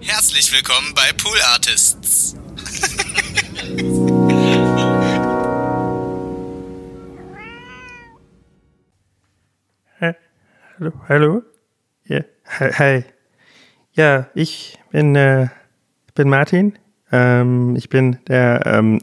Herzlich willkommen bei Pool Artists. Hallo? Ja, hi. Ja, ich bin Martin. Ich bin der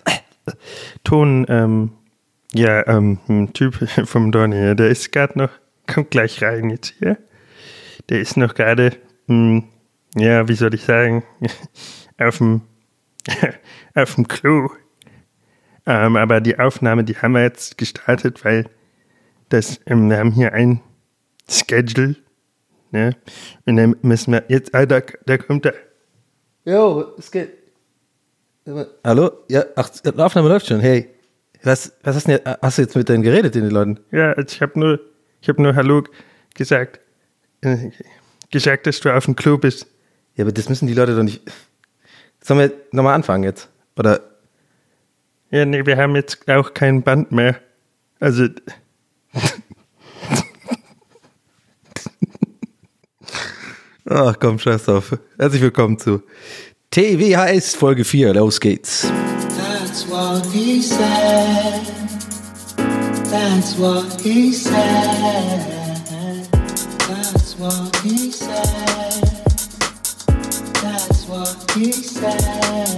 Typ vom Donny. Der ist gerade noch, kommt gleich rein jetzt hier. Der ist noch gerade, wie soll ich sagen, auf dem Klo. Aber die Aufnahme, die haben wir jetzt gestartet, weil wir haben hier ein Schedule, ne? Und dann müssen wir jetzt, da kommt er. Jo, es geht. Hallo? Ja, ach, die Aufnahme läuft schon. Hey, was hast du jetzt mit denen geredet, den Leuten? Ja, ich hab nur Hallo gesagt, dass du auf dem Klo bist. Ja, aber das müssen die Leute doch nicht. Sollen wir nochmal anfangen jetzt? Oder? Ja, nee, wir haben jetzt auch kein Band mehr. Also. Ach komm, scheiß drauf. Herzlich willkommen zu TWHS Folge 4. Los geht's. That's what he said. That's what he said. That's what he said. That's what he said.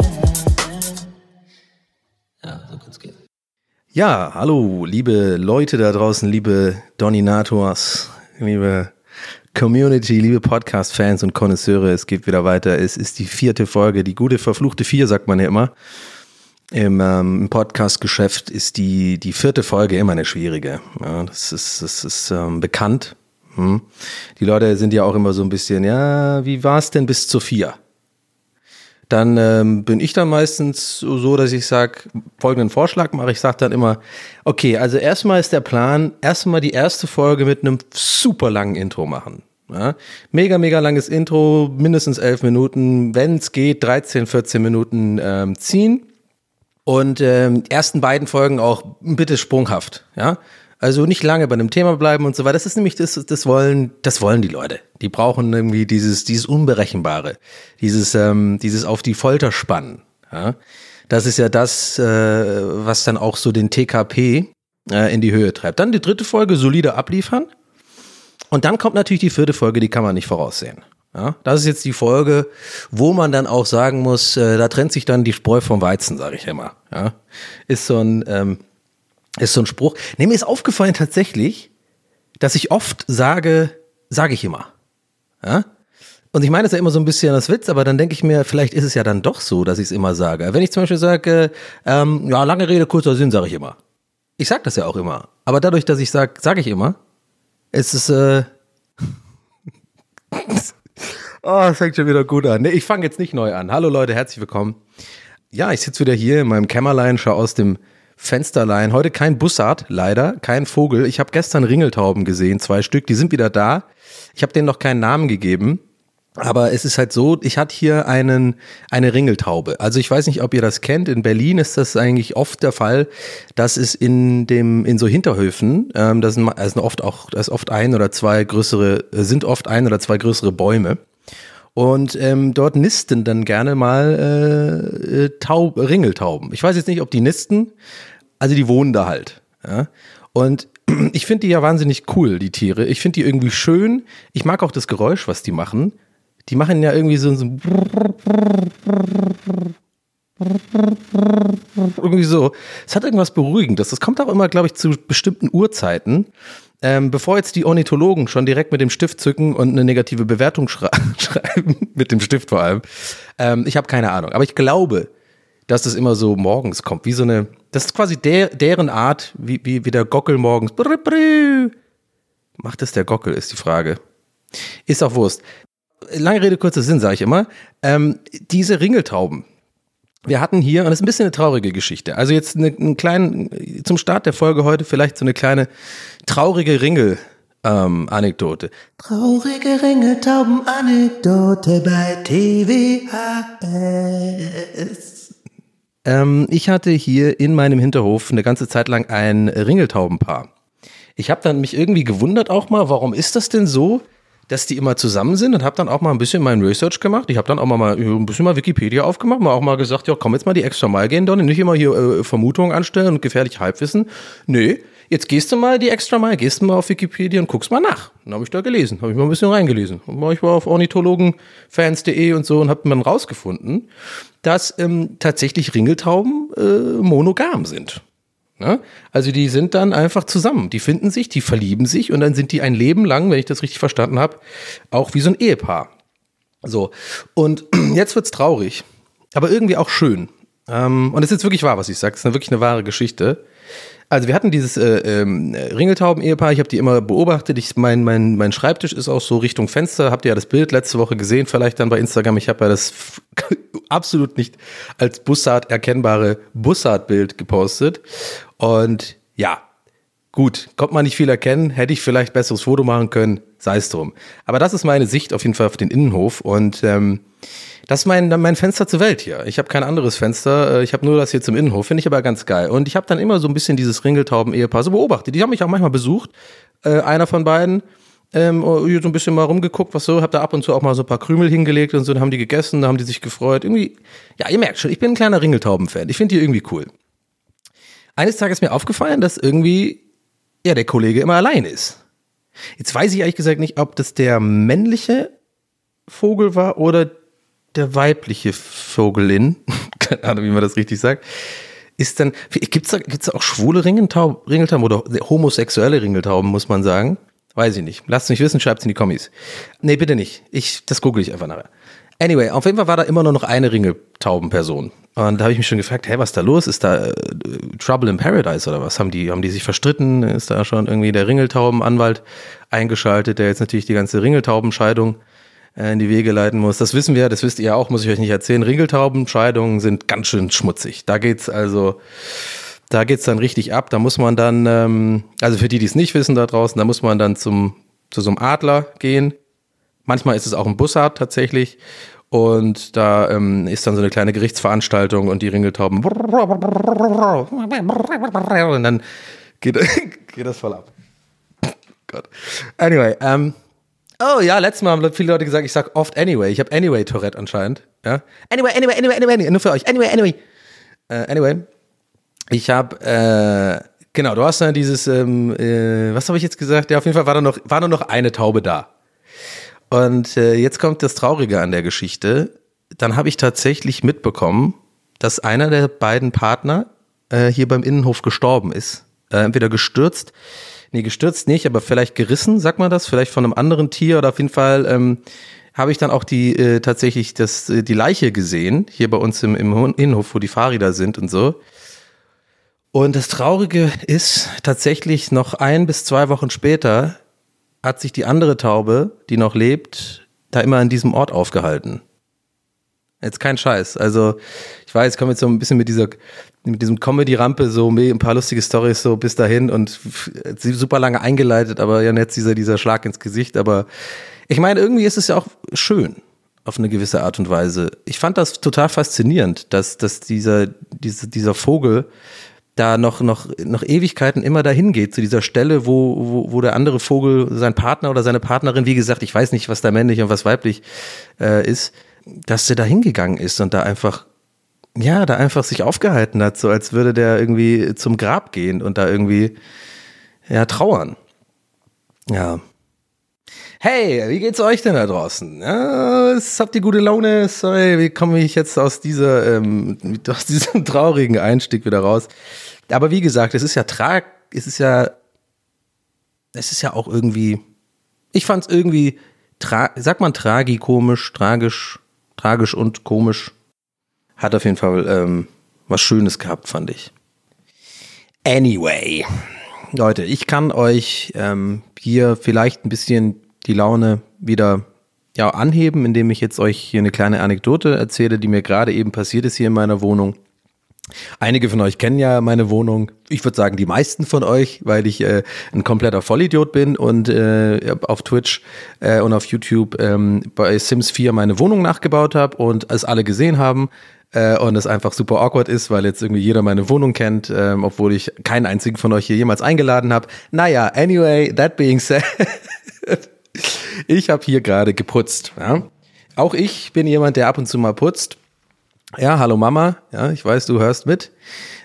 Ja, so kann's gehen. Ja, hallo, liebe Leute da draußen, liebe Doninators, liebe Community, liebe Podcast-Fans und Konnoisseure, es geht wieder weiter. Es ist die 4. Folge, die gute verfluchte 4, sagt man ja immer. Im Podcast-Geschäft ist die 4. Folge immer eine schwierige. Ja, das ist bekannt. Die Leute sind ja auch immer so ein bisschen, ja, wie war es denn bis zur 4? Dann bin ich dann meistens so, dass ich sage, folgenden Vorschlag mache. Ich sage dann immer, okay, also erstmal ist der Plan, erstmal die erste Folge mit einem super langen Intro machen. Ja? Mega langes Intro, mindestens 11 Minuten, wenn es geht, 13, 14 Minuten ziehen. Und ersten beiden Folgen auch bitte sprunghaft, ja. Also nicht lange bei einem Thema bleiben und so weiter. Das ist nämlich das wollen die Leute. Die brauchen irgendwie dieses Unberechenbare, dieses auf die Folter spannen. Ja? Das ist ja das, was dann auch so den TKP in die Höhe treibt. Dann die 3. Folge, solide abliefern. Und dann kommt natürlich die 4. Folge, die kann man nicht voraussehen. Ja? Das ist jetzt die Folge, wo man dann auch sagen muss, da trennt sich dann die Spreu vom Weizen, sage ich immer. Ja? Ist so ein Spruch. Nee, mir ist aufgefallen tatsächlich, dass ich oft sage ich immer. Ja? Und ich meine das ja immer so ein bisschen als Witz, aber dann denke ich mir, vielleicht ist es ja dann doch so, dass ich es immer sage. Wenn ich zum Beispiel sage, lange Rede, kurzer Sinn, sage ich immer. Ich sage das ja auch immer. Aber dadurch, dass ich sage ich immer, ist es es fängt schon wieder gut an. Nee, ich fange jetzt nicht neu an. Hallo Leute, herzlich willkommen. Ja, ich sitze wieder hier in meinem Kämmerlein, schaue aus dem Fensterlein. Heute kein Bussard, leider, kein Vogel. Ich habe gestern Ringeltauben gesehen, 2 Stück, die sind wieder da. Ich habe denen noch keinen Namen gegeben, aber es ist halt so, ich hatte hier eine Ringeltaube. Also ich weiß nicht, ob ihr das kennt, in Berlin ist das eigentlich oft der Fall, dass es in so Hinterhöfen, da sind oft ein oder zwei größere Bäume. Und dort nisten dann gerne mal Ringeltauben. Ich weiß jetzt nicht, ob die nisten, also die wohnen da halt. Ja? Und ich finde die ja wahnsinnig cool, die Tiere. Ich finde die irgendwie schön. Ich mag auch das Geräusch, was die machen. Die machen ja irgendwie so irgendwie so. Es hat irgendwas Beruhigendes. Das kommt auch immer, glaube ich, zu bestimmten Uhrzeiten. Bevor jetzt die Ornithologen schon direkt mit dem Stift zücken und eine negative Bewertung schreiben, mit dem Stift vor allem, ich habe keine Ahnung, aber ich glaube, dass das immer so morgens kommt, wie so eine, das ist quasi deren Art, wie der Gockel morgens, macht das der Gockel, ist die Frage. Ist auch Wurst. Lange Rede, kurzer Sinn, sage ich immer, diese Ringeltauben, wir hatten hier, und das ist ein bisschen eine traurige Geschichte, also jetzt zum Start der Folge heute vielleicht so eine kleine traurige Anekdote. Traurige Ringeltauben-Anekdote bei TWHS. Ich hatte hier in meinem Hinterhof eine ganze Zeit lang ein Ringeltaubenpaar. Ich habe dann mich irgendwie gewundert auch mal, warum ist das denn so, dass die immer zusammen sind und habe dann auch mal ein bisschen mein Research gemacht. Ich habe dann auch mal ein bisschen mal Wikipedia aufgemacht, mal auch mal gesagt, ja, komm jetzt mal die extra Meile gehen, Donny, nicht immer hier Vermutungen anstellen und gefährlich Halbwissen. Nö, jetzt gehst du mal die extra Meile, gehst du mal auf Wikipedia und guckst mal nach. Dann habe ich da gelesen, habe ich mal ein bisschen reingelesen. Und ich war auf ornithologenfans.de und so und habe dann rausgefunden, dass tatsächlich Ringeltauben monogam sind. Ja? Also die sind dann einfach zusammen, die finden sich, die verlieben sich und dann sind die ein Leben lang, wenn ich das richtig verstanden habe, auch wie so ein Ehepaar. So, und jetzt wird's traurig, aber irgendwie auch schön. Und es ist jetzt wirklich wahr, was ich sage, es ist wirklich eine wahre Geschichte. Also wir hatten dieses Ringeltauben-Ehepaar, ich habe die immer beobachtet, mein Schreibtisch ist auch so Richtung Fenster, habt ihr ja das Bild letzte Woche gesehen, vielleicht dann bei Instagram, ich habe ja das absolut nicht als Bussard erkennbare Bussard-Bild gepostet und ja, gut, konnte man nicht viel erkennen, hätte ich vielleicht besseres Foto machen können, sei es drum. Aber das ist meine Sicht auf jeden Fall auf den Innenhof und das ist mein Fenster zur Welt hier. Ich habe kein anderes Fenster, ich habe nur das hier zum Innenhof, finde ich aber ganz geil. Und ich habe dann immer so ein bisschen dieses Ringeltauben-Ehepaar so beobachtet. Die haben mich auch manchmal besucht, einer von beiden, so ein bisschen mal rumgeguckt, was so, habe da ab und zu auch mal so ein paar Krümel hingelegt und so, dann haben die gegessen, dann haben die sich gefreut. Irgendwie, ja, ihr merkt schon, ich bin ein kleiner Ringeltauben-Fan. Ich finde die irgendwie cool. Eines Tages ist mir aufgefallen, dass irgendwie, ja, der Kollege immer allein ist. Jetzt weiß ich ehrlich gesagt nicht, ob das der männliche Vogel war oder der weibliche Vogelin, keine Ahnung, wie man das richtig sagt, ist dann, gibt's da auch schwule Ringeltauben oder homosexuelle Ringeltauben, muss man sagen? Weiß ich nicht. Lasst mich wissen, schreibt's in die Kommis. Nee, bitte nicht. Das google ich einfach nachher. Anyway, auf jeden Fall war da immer nur noch eine Ringeltaubenperson. Und da habe ich mich schon gefragt, hey, was ist da los? Ist da Trouble in Paradise oder was? Haben die sich verstritten? Ist da schon irgendwie der Ringeltaubenanwalt eingeschaltet, der jetzt natürlich die ganze Ringeltaubenscheidung in die Wege leiten muss. Das wissen wir, das wisst ihr auch, muss ich euch nicht erzählen. Ringeltaubenscheidungen sind ganz schön schmutzig. Da geht's dann richtig ab. Da muss man dann, also für die es nicht wissen da draußen, da muss man dann zu so einem Adler gehen. Manchmal ist es auch ein Bussard tatsächlich. Und da ist dann so eine kleine Gerichtsveranstaltung und die Ringeltauben und dann geht das voll ab. Gott. Anyway, oh ja, letztes Mal haben viele Leute gesagt, ich sag oft anyway. Ich habe anyway Tourette anscheinend. Ja? Anyway. Nur für euch. Anyway. Anyway. Ich habe, genau, du hast dann dieses, was habe ich jetzt gesagt? Ja, auf jeden Fall war nur noch eine Taube da. Und jetzt kommt das Traurige an der Geschichte. Dann habe ich tatsächlich mitbekommen, dass einer der beiden Partner hier beim Innenhof gestorben ist. Entweder gestürzt nicht, aber vielleicht gerissen, sagt man das, vielleicht von einem anderen Tier oder auf jeden Fall habe ich dann auch tatsächlich die Leiche gesehen, hier bei uns im Innenhof, wo die Fahrräder sind und so. Und das Traurige ist tatsächlich noch 1 bis 2 Wochen später hat sich die andere Taube, die noch lebt, da immer an diesem Ort aufgehalten. Jetzt kein Scheiß. Also ich weiß, ich komme jetzt so ein bisschen mit diesem Comedy-Rampe, so ein paar lustige Storys so bis dahin und super lange eingeleitet, aber ja jetzt dieser Schlag ins Gesicht. Aber ich meine, irgendwie ist es ja auch schön auf eine gewisse Art und Weise. Ich fand das total faszinierend, dass dieser Vogel da noch Ewigkeiten immer dahin geht, zu dieser Stelle, wo der andere Vogel, sein Partner oder seine Partnerin, wie gesagt, ich weiß nicht, was da männlich und was weiblich ist, dass der da hingegangen ist und da einfach sich aufgehalten hat, so als würde der irgendwie zum Grab gehen und da irgendwie, ja, trauern. Ja. Hey, wie geht's euch denn da draußen? Ja, habt ihr gute Laune? Sorry, wie komme ich jetzt aus diesem traurigen Einstieg wieder raus? Aber wie gesagt, es ist ja auch irgendwie, ich fand's irgendwie, sagt man tragikomisch, tragisch und komisch. Hat auf jeden Fall was Schönes gehabt, fand ich. Anyway, Leute, ich kann euch hier vielleicht ein bisschen die Laune wieder anheben, indem ich jetzt euch hier eine kleine Anekdote erzähle, die mir gerade eben passiert ist hier in meiner Wohnung. Einige von euch kennen ja meine Wohnung. Ich würde sagen, die meisten von euch, weil ich ein kompletter Vollidiot bin und auf Twitch und auf YouTube bei Sims 4 meine Wohnung nachgebaut habe und es alle gesehen haben. Und es einfach super awkward ist, weil jetzt irgendwie jeder meine Wohnung kennt, obwohl ich keinen einzigen von euch hier jemals eingeladen habe. Naja, anyway, that being said, Ich habe hier gerade geputzt. Ja? Auch ich bin jemand, der ab und zu mal putzt. Ja, hallo Mama. Ja, ich weiß, du hörst mit.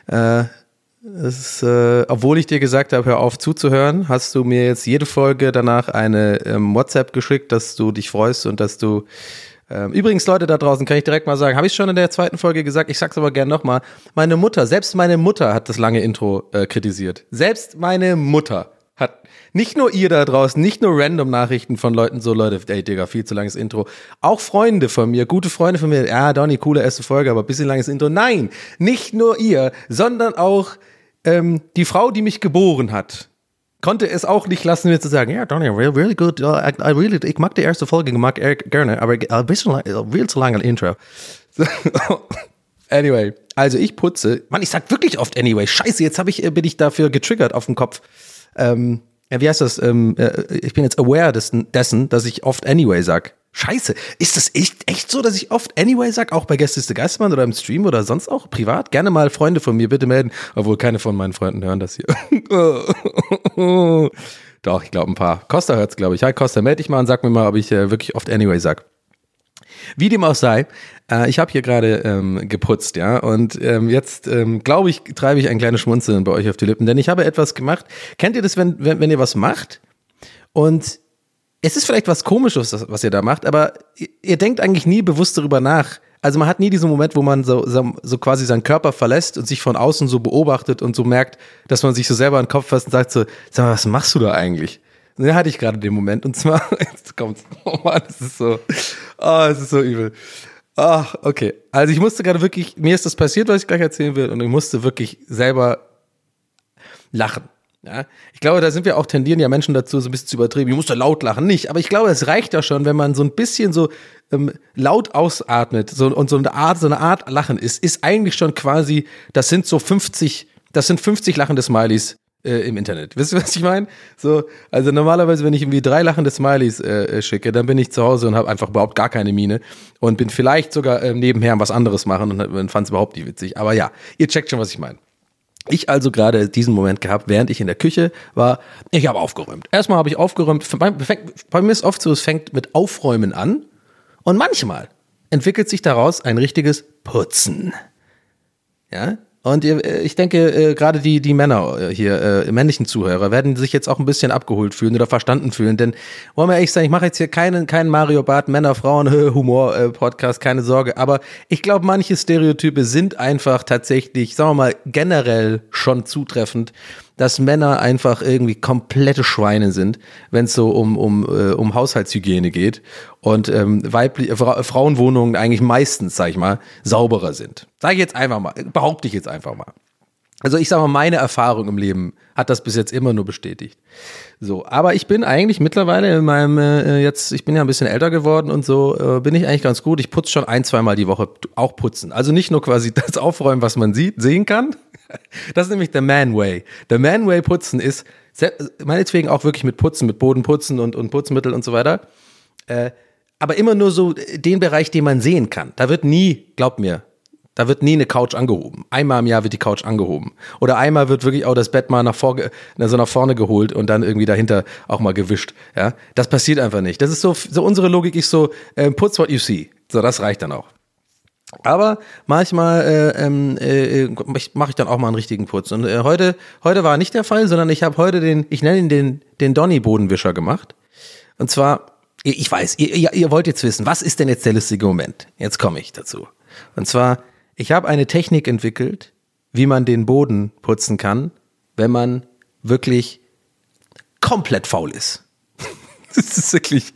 Obwohl ich dir gesagt habe, hör auf zuzuhören, hast du mir jetzt jede Folge danach eine WhatsApp geschickt, dass du dich freust und dass du übrigens, Leute da draußen, kann ich direkt mal sagen, habe ich schon in der zweiten Folge gesagt, ich sag's aber gerne nochmal, selbst meine Mutter hat das lange Intro kritisiert. Selbst meine Mutter hat, nicht nur ihr da draußen, nicht nur random Nachrichten von Leuten, so Leute, ey Digga, viel zu langes Intro, auch Freunde von mir, gute Freunde von mir, ja Donny, coole erste Folge, aber bisschen langes Intro. Nein, nicht nur ihr, sondern auch die Frau, die mich geboren hat, konnte es auch nicht lassen, mir zu sagen, ja, Donny, really good, ich mag die erste Folge, ich mag gerne, aber ein bisschen viel zu lange Intro. So, anyway, also ich putze, Mann, ich sag wirklich oft anyway, scheiße, jetzt bin ich dafür getriggert auf den Kopf. Wie heißt das, ich bin jetzt aware dessen, dass ich oft anyway sag. Scheiße, ist das echt so, dass ich oft anyway sag, auch bei Gäste ist der Geistermann oder im Stream oder sonst auch privat? Gerne mal Freunde von mir bitte melden, obwohl keine von meinen Freunden hören das hier. Doch, ich glaube ein paar. Costa hört's, glaube ich. Hi Costa, melde dich mal und sag mir mal, ob ich wirklich oft anyway sag. Wie dem auch sei, ich habe hier gerade geputzt, ja, und jetzt, glaube ich, treibe ich ein kleines Schmunzeln bei euch auf die Lippen, denn ich habe etwas gemacht. Kennt ihr das, wenn ihr was macht und es ist vielleicht was Komisches, was ihr da macht, aber ihr denkt eigentlich nie bewusst darüber nach. Also man hat nie diesen Moment, wo man so quasi seinen Körper verlässt und sich von außen so beobachtet und so merkt, dass man sich so selber in den Kopf fasst und sagt so, sag mal, was machst du da eigentlich? Und da hatte ich gerade den Moment und zwar, jetzt kommt's, oh Mann, es ist so übel. Ach, okay. Also ich musste gerade wirklich, mir ist das passiert, was ich gleich erzählen will und ich musste wirklich selber lachen. Ja, ich glaube, da sind wir auch, tendieren ja Menschen dazu, so ein bisschen zu übertrieben. Ich muss da laut lachen, nicht. Aber ich glaube, es reicht ja schon, wenn man so ein bisschen so laut ausatmet und so eine Art Lachen ist eigentlich schon quasi, das sind 50 lachende Smileys im Internet. Wisst ihr, was ich meine? So, also normalerweise, wenn ich irgendwie 3 lachende Smileys schicke, dann bin ich zu Hause und habe einfach überhaupt gar keine Miene und bin vielleicht sogar nebenher was anderes machen und fand es überhaupt nicht witzig. Aber ja, ihr checkt schon, was ich meine. Ich also gerade diesen Moment gehabt, während ich in der Küche war, ich habe aufgeräumt. Erstmal habe ich aufgeräumt, bei mir ist oft so, es fängt mit Aufräumen an und manchmal entwickelt sich daraus ein richtiges Putzen. Ja, und ich denke, gerade die Männer hier, männlichen Zuhörer, werden sich jetzt auch ein bisschen abgeholt fühlen oder verstanden fühlen, denn wollen wir ehrlich sein, ich mache jetzt hier keinen Mario Barth Männer-Frauen-Humor-Podcast, keine Sorge, aber ich glaube, manche Stereotype sind einfach tatsächlich, sagen wir mal, generell schon zutreffend, dass Männer einfach irgendwie komplette Schweine sind, wenn es so um Haushaltshygiene geht und Frauenwohnungen eigentlich meistens, sag ich mal, sauberer sind. Sag ich jetzt einfach mal, behaupte ich jetzt einfach mal. Also ich sag mal, meine Erfahrung im Leben hat das bis jetzt immer nur bestätigt. So, aber ich bin eigentlich mittlerweile in meinem, ich bin ja ein bisschen älter geworden und so, bin ich eigentlich ganz gut. Ich putze schon 1-2 Mal die Woche, auch putzen. Also nicht nur quasi das Aufräumen, was man sehen kann. Das ist nämlich der Man-Way. Der Man-Way putzen ist, meinetwegen auch wirklich mit Putzen, mit Bodenputzen und Putzmittel und so weiter. Aber immer nur so den Bereich, den man sehen kann. Da wird nie, glaubt mir, eine Couch angehoben. Einmal im Jahr wird die Couch angehoben. Oder einmal wird wirklich auch das Bett mal nach vorne geholt und dann irgendwie dahinter auch mal gewischt. Ja, das passiert einfach nicht. Das ist so unsere Logik ist so, putz what you see. So, das reicht dann auch. Aber manchmal mache ich dann auch mal einen richtigen Putz. Und heute war nicht der Fall, sondern ich habe heute ich nenne ihn den Donny-Bodenwischer gemacht. Und zwar, ich weiß, ihr wollt jetzt wissen, was ist denn jetzt der lustige Moment? Jetzt komme ich dazu. Und zwar, ich habe eine Technik entwickelt, wie man den Boden putzen kann, wenn man wirklich komplett faul ist. Es ist wirklich,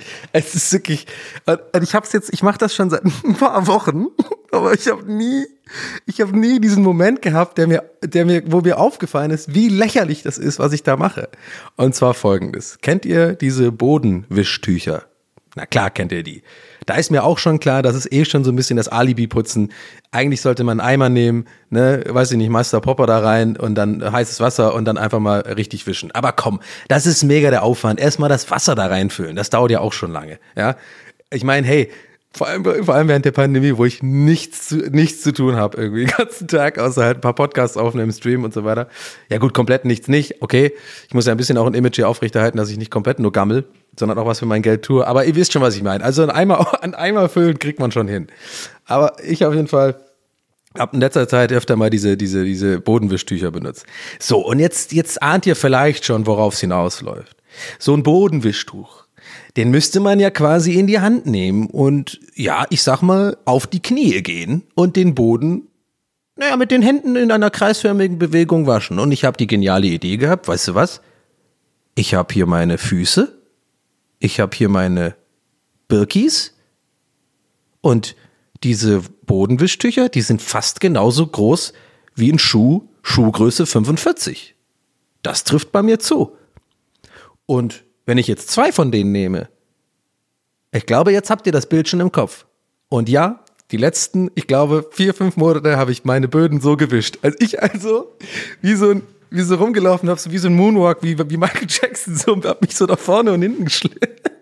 und ich mache das schon seit ein paar Wochen, aber ich habe nie diesen Moment gehabt, wo mir aufgefallen ist, wie lächerlich das ist, was ich da mache. Und zwar Folgendes. Kennt ihr diese Bodenwischtücher? Na klar kennt ihr die. Da ist mir auch schon klar, das ist schon so ein bisschen das Alibi-Putzen. Eigentlich sollte man einen Eimer nehmen, ne, weiß ich nicht, Meister Popper da rein und dann heißes Wasser und dann einfach mal richtig wischen. Aber komm, das ist mega der Aufwand. Erstmal das Wasser da reinfüllen, das dauert ja auch schon lange, ja. Ich meine, hey, Vor allem während der Pandemie, wo ich nichts zu tun habe, irgendwie den ganzen Tag, außer halt ein paar Podcasts aufnehmen, Stream und so weiter. Ja gut, komplett nichts nicht, okay. Ich muss ja ein bisschen auch ein Image hier aufrechterhalten, dass ich nicht komplett nur gammel, sondern auch was für mein Geld tue. Aber ihr wisst schon, was ich meine. Also einen Eimer füllen kriegt man schon hin. Aber ich auf jeden Fall habe in letzter Zeit öfter mal diese Bodenwischtücher benutzt. So, und jetzt ahnt ihr vielleicht schon, worauf es hinausläuft. So ein Bodenwischtuch. Den müsste man ja quasi in die Hand nehmen und ja, ich sag mal, auf die Knie gehen und den Boden, mit den Händen in einer kreisförmigen Bewegung waschen. Und ich habe die geniale Idee gehabt, weißt du was? Ich habe hier meine Füße, ich habe hier meine Birkis und diese Bodenwischtücher, die sind fast genauso groß wie ein Schuhgröße 45. Das trifft bei mir zu. Und wenn ich jetzt 2 von denen nehme, ich glaube, jetzt habt ihr das Bild schon im Kopf. Und ja, die letzten, ich glaube, 4-5 Monate habe ich meine Böden so gewischt. Als ich wie so rumgelaufen habe, so wie so ein Moonwalk, wie Michael Jackson, so, und hab mich so nach vorne und hinten geschlittert.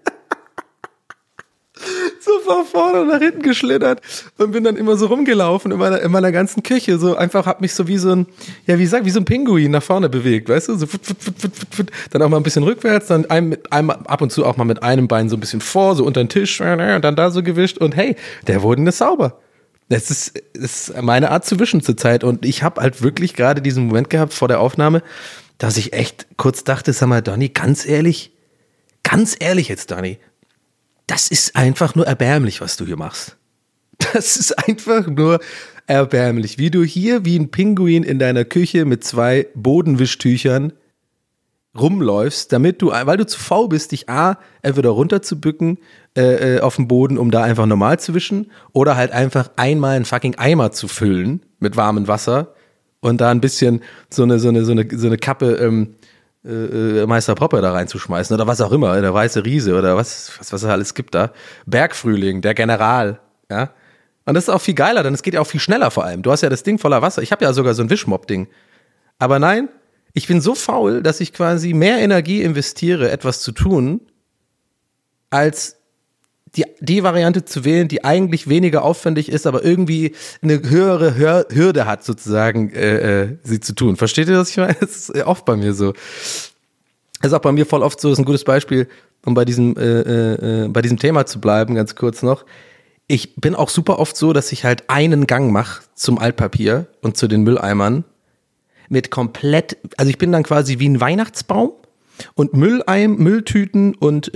So von vorne und nach hinten geschlittert und bin dann immer so rumgelaufen in meiner ganzen Küche, so einfach hab mich so wie so ein Pinguin nach vorne bewegt, weißt du, so dann auch mal ein bisschen rückwärts, dann ab und zu auch mal mit einem Bein so ein bisschen vor, so unter den Tisch und dann da so gewischt und hey, der Boden ist sauber. Das ist meine Art zu wischen zurzeit und ich habe halt wirklich gerade diesen Moment gehabt vor der Aufnahme, dass ich echt kurz dachte, sag mal, Donny, ganz ehrlich jetzt, Donny, das ist einfach nur erbärmlich, was du hier machst. Das ist einfach nur erbärmlich. Wie du hier wie ein Pinguin in deiner Küche mit 2 Bodenwischtüchern rumläufst, weil du zu faul bist, dich entweder runterzubücken auf dem Boden, um da einfach normal zu wischen, oder halt einfach einmal einen fucking Eimer zu füllen mit warmem Wasser und da ein bisschen so eine Kappe Meister Popper da reinzuschmeißen oder was auch immer, der weiße Riese oder was es alles gibt da. Bergfrühling, der General, ja. Und das ist auch viel geiler, denn es geht ja auch viel schneller vor allem. Du hast ja das Ding voller Wasser. Ich habe ja sogar so ein Wischmopp-Ding. Aber nein, ich bin so faul, dass ich quasi mehr Energie investiere, etwas zu tun, als die Variante zu wählen, die eigentlich weniger aufwendig ist, aber irgendwie eine höhere Hürde hat, sozusagen, sie zu tun. Versteht ihr, was ich meine? Das ist oft bei mir so. Das ist auch bei mir voll oft so, das ist ein gutes Beispiel, um bei diesem Thema zu bleiben, ganz kurz noch. Ich bin auch super oft so, dass ich halt einen Gang mache zum Altpapier und zu den Mülleimern also ich bin dann quasi wie ein Weihnachtsbaum und Mülltüten und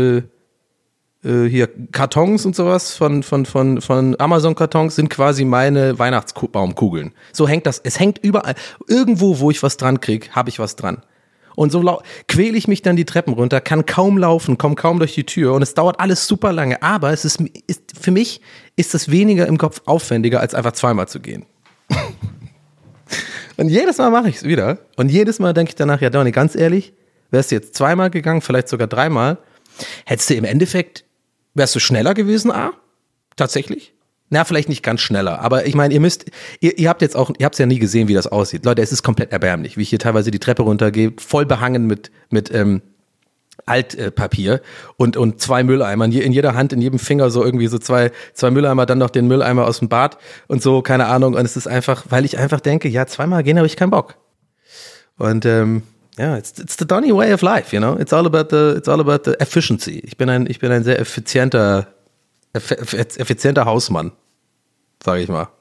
hier Kartons und sowas von Amazon-Kartons sind quasi meine Weihnachtsbaumkugeln. So hängt das. Es hängt überall. Irgendwo, wo ich was dran kriege, habe ich was dran. Und so quäle ich mich dann die Treppen runter, kann kaum laufen, komme kaum durch die Tür und es dauert alles super lange. Aber für mich ist das weniger im Kopf aufwendiger, als einfach zweimal zu gehen. Und jedes Mal mache ich es wieder. Und jedes Mal denke ich danach, ja Donny, ganz ehrlich, wärst du jetzt 2-mal gegangen, vielleicht sogar 3-mal, hättest du im Endeffekt, wärst du schneller gewesen, tatsächlich? Na, vielleicht nicht ganz schneller, aber ich meine, ihr habt es ja nie gesehen, wie das aussieht. Leute, es ist komplett erbärmlich, wie ich hier teilweise die Treppe runtergehe, voll behangen mit Altpapier und 2 Mülleimern, in jeder Hand, in jedem Finger so irgendwie so zwei Mülleimer, dann noch den Mülleimer aus dem Bad und so, keine Ahnung. Und es ist einfach, weil ich einfach denke, ja, 2-mal gehen habe ich keinen Bock. Und it's the Donny way of life, you know. It's all about the efficiency. Ich bin ein sehr effizienter Hausmann, sage ich mal.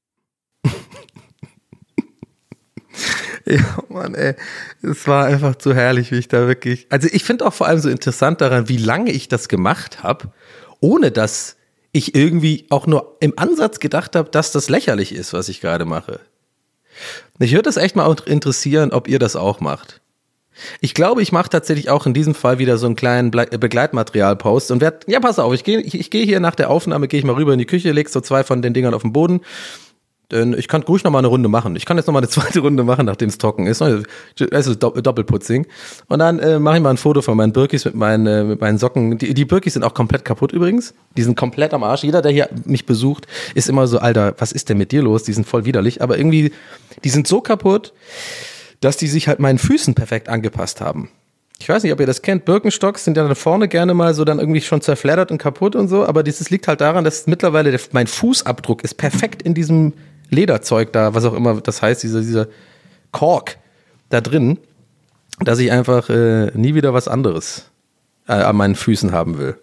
Ja, Mann, ey. Es war einfach zu herrlich, wie ich da wirklich. Also ich finde auch vor allem so interessant daran, wie lange ich das gemacht habe, ohne dass ich irgendwie auch nur im Ansatz gedacht habe, dass das lächerlich ist, was ich gerade mache. Mich würde das echt mal interessieren, ob ihr das auch macht. Ich glaube, ich mache tatsächlich auch in diesem Fall wieder so einen kleinen Begleitmaterial-Post und pass auf, ich gehe hier nach der Aufnahme, gehe ich mal rüber in die Küche, leg so 2 von den Dingern auf den Boden. Denn ich kann ruhig noch mal eine Runde machen. Ich kann jetzt noch mal eine zweite Runde machen, nachdem es trocken ist. Also Doppelputzing. Und dann mache ich mal ein Foto von meinen Birkis mit meinen Socken. Die Birkis sind auch komplett kaputt übrigens. Die sind komplett am Arsch. Jeder, der hier mich besucht, ist immer so, Alter, was ist denn mit dir los? Die sind voll widerlich. Aber irgendwie, die sind so kaputt, dass die sich halt meinen Füßen perfekt angepasst haben. Ich weiß nicht, ob ihr das kennt. Birkenstocks sind ja dann vorne gerne mal so dann irgendwie schon zerfleddert und kaputt und so. Aber dieses liegt halt daran, dass mittlerweile mein Fußabdruck ist perfekt in diesem Lederzeug da, was auch immer das heißt, dieser Kork da drin, dass ich einfach nie wieder was anderes an meinen Füßen haben will.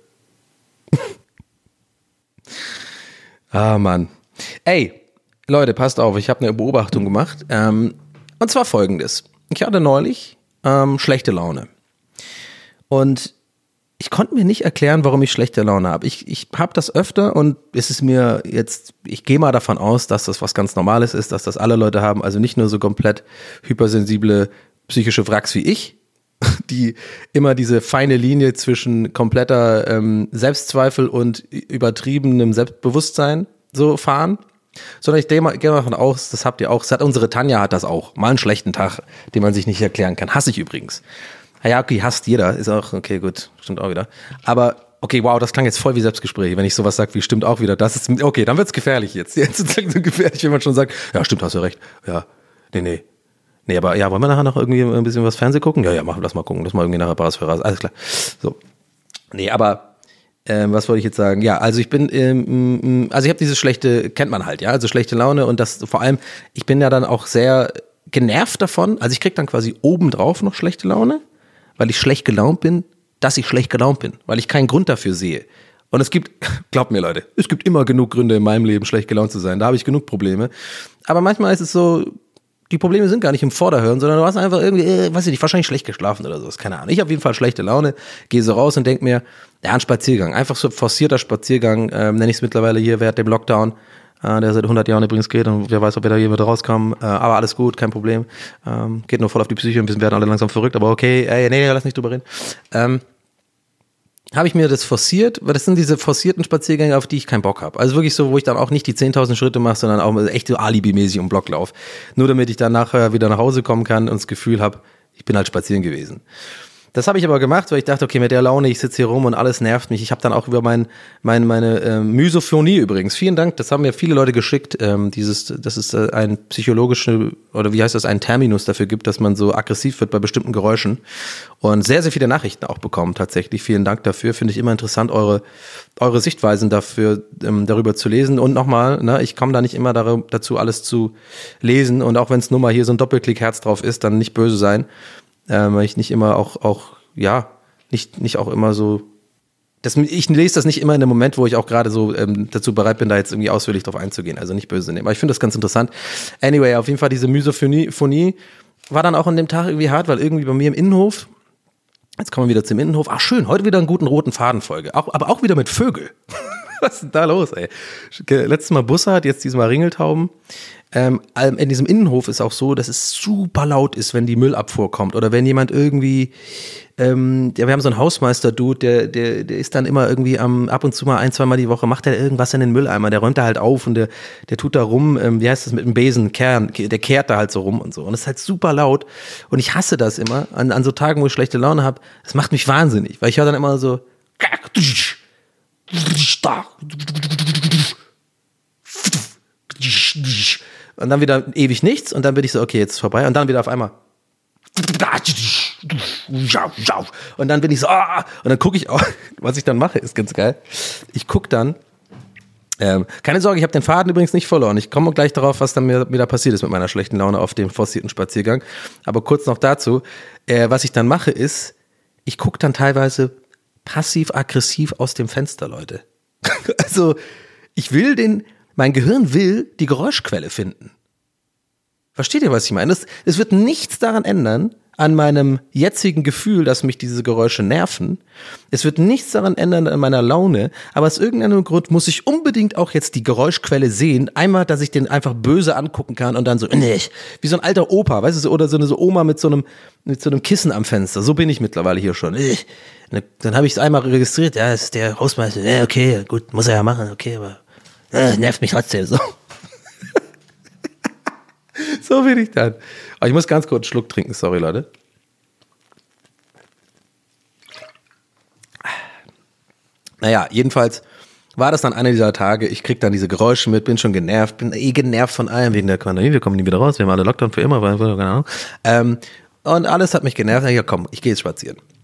Ah, Mann. Ey, Leute, passt auf, ich habe eine Beobachtung gemacht. Und zwar folgendes. Ich hatte neulich schlechte Laune. Und ich konnte mir nicht erklären, warum ich schlechte Laune habe. Ich habe das öfter und es ist mir jetzt, ich gehe mal davon aus, dass das was ganz Normales ist, dass das alle Leute haben, also nicht nur so komplett hypersensible psychische Wracks wie ich, die immer diese feine Linie zwischen kompletter Selbstzweifel und übertriebenem Selbstbewusstsein so fahren, sondern ich gehe mal davon aus, das habt ihr auch, unsere Tanja hat das auch, mal einen schlechten Tag, den man sich nicht erklären kann, hasse ich übrigens. Ja, okay, hasst jeder, ist auch, okay, gut, stimmt auch wieder. Aber, okay, wow, das klang jetzt voll wie Selbstgespräch, wenn ich sowas sage wie stimmt auch wieder. Das ist, okay, dann wird's gefährlich jetzt. Jetzt ist es so gefährlich, wenn man schon sagt, ja, stimmt, hast du recht. Ja, nee, aber ja, wollen wir nachher noch irgendwie ein bisschen was Fernsehen gucken? Ja, lass mal gucken, lass mal irgendwie nachher Parasphäre, alles klar. So. Nee, aber, was wollte ich jetzt sagen? Ja, also ich bin, also ich habe dieses schlechte, kennt man halt, ja, also schlechte Laune und das vor allem, ich bin ja dann auch sehr genervt davon, also ich krieg dann quasi obendrauf noch schlechte Laune, weil ich schlecht gelaunt bin, dass ich schlecht gelaunt bin, weil ich keinen Grund dafür sehe. Und es gibt, glaubt mir Leute, es gibt immer genug Gründe in meinem Leben, schlecht gelaunt zu sein. Da habe ich genug Probleme. Aber manchmal ist es so, die Probleme sind gar nicht im Vorderhören, sondern du hast einfach irgendwie, weiß ich nicht, wahrscheinlich schlecht geschlafen oder so. Keine Ahnung. Ich habe auf jeden Fall schlechte Laune, gehe so raus und denke mir, ja, ein Spaziergang. Einfach so forcierter Spaziergang, nenne ich es mittlerweile hier während dem Lockdown. Der seit 100 Jahren übrigens geht und wer weiß, ob wir da jemand rauskommen, aber alles gut, kein Problem, geht nur voll auf die Psyche, ein bisschen werden alle langsam verrückt, aber okay, nee, lass nicht drüber reden. Habe ich mir das forciert, weil das sind diese forcierten Spaziergänge, auf die ich keinen Bock habe. Also wirklich so, wo ich dann auch nicht die 10.000 Schritte mache, sondern auch echt so alibimäßig um Block laufe. Nur damit ich dann nachher wieder nach Hause kommen kann und das Gefühl habe, ich bin halt spazieren gewesen. Das habe ich aber gemacht, weil ich dachte, okay, mit der Laune, ich sitze hier rum und alles nervt mich. Ich habe dann auch über meine Misophonie übrigens, vielen Dank, das haben mir viele Leute geschickt, das ist ein psychologischer, oder wie heißt das, ein Terminus dafür gibt, dass man so aggressiv wird bei bestimmten Geräuschen und sehr, sehr viele Nachrichten auch bekommen tatsächlich. Vielen Dank dafür, finde ich immer interessant, eure Sichtweisen dafür, darüber zu lesen und nochmal, ne, ich komme da nicht immer dazu, alles zu lesen und auch wenn es nur mal hier so ein Doppelklick-Herz drauf ist, dann nicht böse sein. Weil ich nicht immer nicht auch immer so, ich lese das nicht immer in einem Moment, wo ich auch gerade so dazu bereit bin, da jetzt irgendwie ausführlich drauf einzugehen, also nicht böse nehmen, aber ich finde das ganz interessant. Anyway, auf jeden Fall diese Misophonie war dann auch an dem Tag irgendwie hart, weil irgendwie bei mir im Innenhof, jetzt kommen wir wieder zum Innenhof, ach schön, heute wieder einen guten roten Fadenfolge, aber auch wieder mit Vögel. Was ist denn da los, ey? Letztes Mal Bussard, jetzt diesmal Ringeltauben. In diesem Innenhof ist auch so, dass es super laut ist, wenn die Müllabfuhr kommt oder wenn jemand irgendwie, wir haben so einen Hausmeister-Dude, der ist dann immer irgendwie ab und zu mal 1-2 Mal die Woche, macht er irgendwas in den Mülleimer, der räumt da halt auf und der tut da rum, wie heißt das mit dem Besen, der kehrt da halt so rum und so und es ist halt super laut und ich hasse das immer, an so Tagen, wo ich schlechte Laune habe, das macht mich wahnsinnig, weil ich höre dann immer so und dann wieder ewig nichts und dann bin ich so, okay, jetzt ist vorbei und dann wieder auf einmal und dann bin ich so, und dann gucke ich auch, was ich dann mache, ist ganz geil. Ich gucke dann, keine Sorge, ich habe den Faden übrigens nicht verloren. Ich komme gleich darauf, was dann mir da passiert ist mit meiner schlechten Laune auf dem forcierten Spaziergang. Aber kurz noch dazu, was ich dann mache ist, ich gucke dann teilweise passiv-aggressiv aus dem Fenster, Leute. Also, mein Gehirn will die Geräuschquelle finden. Versteht ihr, was ich meine? Es wird nichts daran ändern, an meinem jetzigen Gefühl, dass mich diese Geräusche nerven. Es wird nichts daran ändern an meiner Laune, aber aus irgendeinem Grund muss ich unbedingt auch jetzt die Geräuschquelle sehen. Einmal, dass ich den einfach böse angucken kann und dann so, wie so ein alter Opa, weißt du, oder so eine Oma mit so einem Kissen am Fenster. So bin ich mittlerweile hier schon. Dann habe ich es einmal registriert, ja, das ist der Hausmeister, ja, okay, gut, muss er ja machen, okay, aber nervt mich trotzdem so. So bin ich dann. Aber ich muss ganz kurz einen Schluck trinken, sorry Leute. Naja, jedenfalls war das dann einer dieser Tage, ich krieg dann diese Geräusche mit, bin schon genervt, bin genervt von allem, wegen der Pandemie, wir kommen nie wieder raus, wir haben alle Lockdown für immer, keine Ahnung. Und alles hat mich genervt, ja komm, ich gehe jetzt spazieren.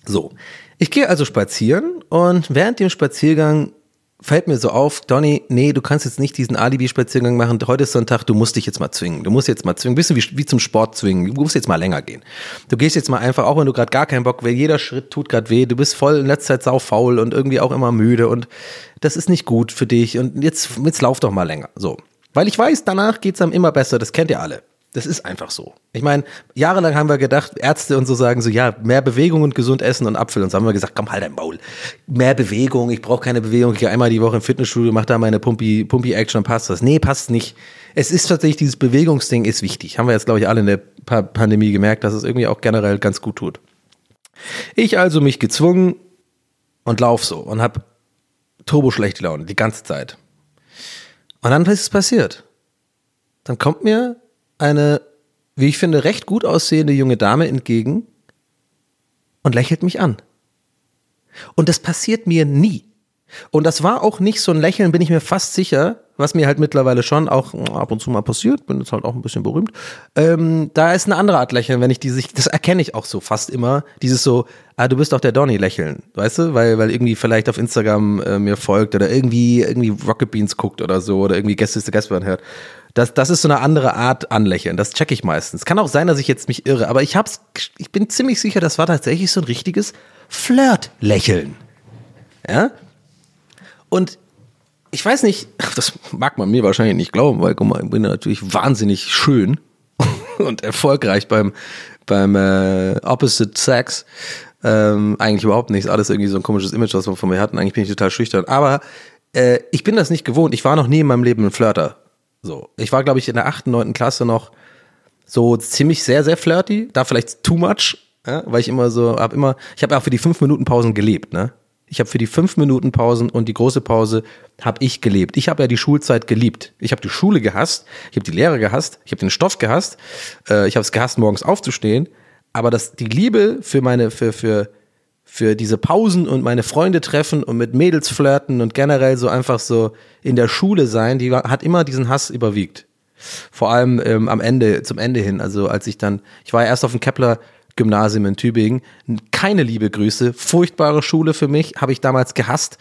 So, ich gehe also spazieren und während dem Spaziergang fällt mir so auf, Donny, nee, du kannst jetzt nicht diesen Alibi-Spaziergang machen, heute ist so ein Tag, du musst dich jetzt mal zwingen, bisschen wie zum Sport zwingen, du musst jetzt mal länger gehen. Du gehst jetzt mal einfach, auch wenn du gerade gar keinen Bock willst, jeder Schritt tut gerade weh, du bist voll in letzter Zeit saufaul und irgendwie auch immer müde und das ist nicht gut für dich und jetzt lauf doch mal länger, so. Weil ich weiß, danach geht's einem immer besser, das kennt ihr alle. Das ist einfach so. Ich meine, jahrelang haben wir gedacht, Ärzte und so sagen so, ja, mehr Bewegung und gesund essen und Apfel. Und so haben wir gesagt, komm, halt dein Maul. Mehr Bewegung, ich brauche keine Bewegung. Ich gehe einmal die Woche im Fitnessstudio, mache da meine Pumpi-Action und passt das. Nee, passt nicht. Es ist tatsächlich, dieses Bewegungsding ist wichtig. Haben wir jetzt, glaube ich, alle in der Pandemie gemerkt, dass es irgendwie auch generell ganz gut tut. Ich also mich gezwungen und lauf so und habe turboschlechte Laune die ganze Zeit. Und dann ist es passiert. Dann kommt mir eine, wie ich finde, recht gut aussehende junge Dame entgegen und lächelt mich an. Und das passiert mir nie. Und das war auch nicht so ein Lächeln, bin ich mir fast sicher, was mir halt mittlerweile schon auch ab und zu mal passiert, bin jetzt halt auch ein bisschen berühmt. Da ist eine andere Art Lächeln, wenn ich das erkenne ich auch so fast immer, dieses so, du bist doch der Donny Lächeln, weißt du, weil irgendwie vielleicht auf Instagram mir folgt oder irgendwie Rocket Beans guckt oder so oder irgendwie Gäste ist der Gastbahn hört. Das ist so eine andere Art Anlächeln, das check ich meistens. Kann auch sein, dass ich jetzt mich irre, aber ich bin ziemlich sicher, das war tatsächlich so ein richtiges Flirt-Lächeln. Ja? Und ich weiß nicht, das mag man mir wahrscheinlich nicht glauben, weil guck mal, ich bin natürlich wahnsinnig schön und erfolgreich beim Opposite Sex. Eigentlich überhaupt nichts, alles irgendwie so ein komisches Image, was wir von mir hatten. Eigentlich bin ich total schüchtern, aber ich bin das nicht gewohnt. Ich war noch nie in meinem Leben ein Flirter. So, ich war, glaube ich, in der 8., 9. Klasse noch so ziemlich sehr, sehr flirty, da vielleicht too much, ja, weil ich immer so, ich habe auch für die 5-Minuten-Pausen gelebt, ne? Ich habe für die 5-Minuten-Pausen und die große Pause habe ich gelebt. Ich habe ja die Schulzeit geliebt. Ich habe die Schule gehasst, ich habe die Lehrer gehasst, ich habe den Stoff gehasst, ich habe es gehasst, morgens aufzustehen, aber die Liebe für diese Pausen und meine Freunde treffen und mit Mädels flirten und generell so einfach so in der Schule sein, hat immer diesen Hass überwiegt. Vor allem zum Ende hin, also ich war ja erst auf dem Kepler-Gymnasium in Tübingen, keine liebe Grüße, furchtbare Schule für mich, habe ich damals gehasst,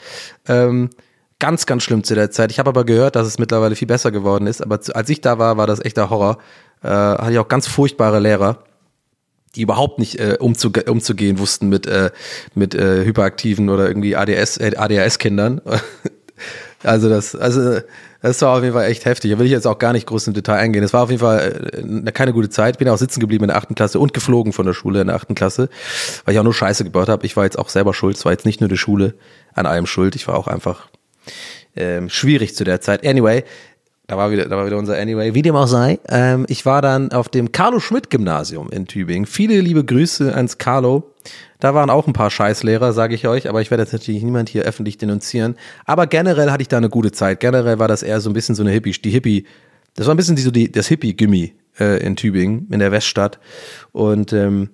ganz, ganz schlimm zu der Zeit. Ich habe aber gehört, dass es mittlerweile viel besser geworden ist, aber als ich da war das echter Horror, hatte ich auch ganz furchtbare Lehrer, die überhaupt nicht umzugehen wussten mit hyperaktiven oder irgendwie ADHS-Kindern. Also das war auf jeden Fall echt heftig. Da will ich jetzt auch gar nicht groß im Detail eingehen. Es war auf jeden Fall keine gute Zeit. Bin auch sitzen geblieben in der 8. Klasse und geflogen von der Schule in der 8. Klasse, weil ich auch nur Scheiße gebaut habe. Ich war jetzt auch selber schuld. Es war jetzt nicht nur die Schule an allem schuld. Ich war auch einfach schwierig zu der Zeit. Anyway, da war wieder unser Anyway. Wie dem auch sei, ich war dann auf dem Carlo-Schmidt-Gymnasium in Tübingen. Viele liebe Grüße ans Carlo. Da waren auch ein paar Scheißlehrer, sage ich euch, aber ich werde jetzt natürlich niemand hier öffentlich denunzieren. Aber generell hatte ich da eine gute Zeit. Generell war das eher so ein bisschen so eine das war ein bisschen das Hippie-Gymmi in Tübingen, in der Weststadt. Und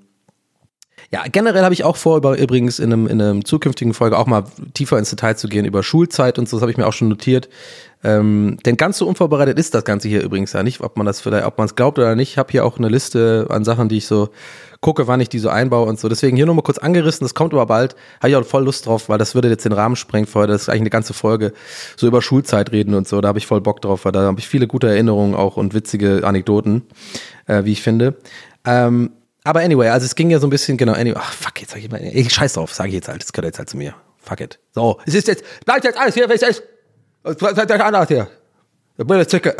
ja, generell habe ich auch vor, übrigens in einem zukünftigen Folge auch mal tiefer ins Detail zu gehen über Schulzeit und so, das habe ich mir auch schon notiert. Denn ganz so unvorbereitet ist das Ganze hier übrigens ja nicht, ob man es glaubt oder nicht. Ich habe hier auch eine Liste an Sachen, die ich so gucke, wann ich die so einbaue und so. Deswegen hier nochmal kurz angerissen, das kommt aber bald. Habe ich auch voll Lust drauf, weil das würde jetzt den Rahmen sprengen für heute. Das ist eigentlich eine ganze Folge, so über Schulzeit reden und so. Da habe ich voll Bock drauf, weil da habe ich viele gute Erinnerungen auch und witzige Anekdoten, wie ich finde. Aber anyway, also es ging ja so ein bisschen, genau, anyway, fuck, jetzt sag ich mal, scheiß drauf, sage ich jetzt halt, das gehört jetzt halt zu mir. Fuck it. So, bleibt jetzt alles hier, wie es ist. Bleibt euch anders hier. Blöde Zicke.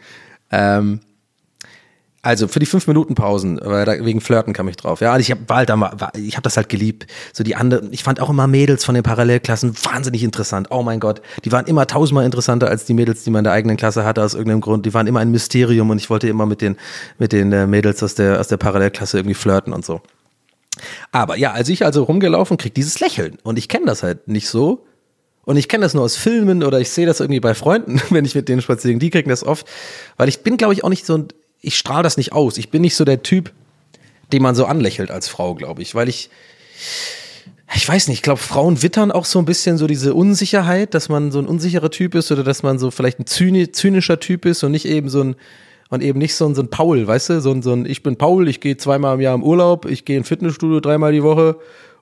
Also für die 5-Minuten-Pausen, wegen Flirten kam ich drauf. Ja, und ich habe das halt geliebt. So die anderen, ich fand auch immer Mädels von den Parallelklassen wahnsinnig interessant. Oh mein Gott, die waren immer 1000-mal interessanter als die Mädels, die man in der eigenen Klasse hatte aus irgendeinem Grund. Die waren immer ein Mysterium und ich wollte immer mit den Mädels aus der Parallelklasse irgendwie flirten und so. Aber ja, als ich also rumgelaufen, krieg dieses Lächeln und ich kenne das halt nicht so. Und ich kenne das nur aus Filmen oder ich sehe das irgendwie bei Freunden, wenn ich mit denen spazieren. Die kriegen das oft, weil ich bin, glaube ich, auch nicht so ich strahle das nicht aus. Ich bin nicht so der Typ, den man so anlächelt als Frau, glaube ich, weil ich weiß nicht, ich glaube, Frauen wittern auch so ein bisschen so diese Unsicherheit, dass man so ein unsicherer Typ ist oder dass man so vielleicht ein zynischer Typ ist und nicht eben so ein Paul, weißt du, so ein ich bin Paul, ich gehe 2-mal im Jahr im Urlaub, ich gehe ins Fitnessstudio 3-mal die Woche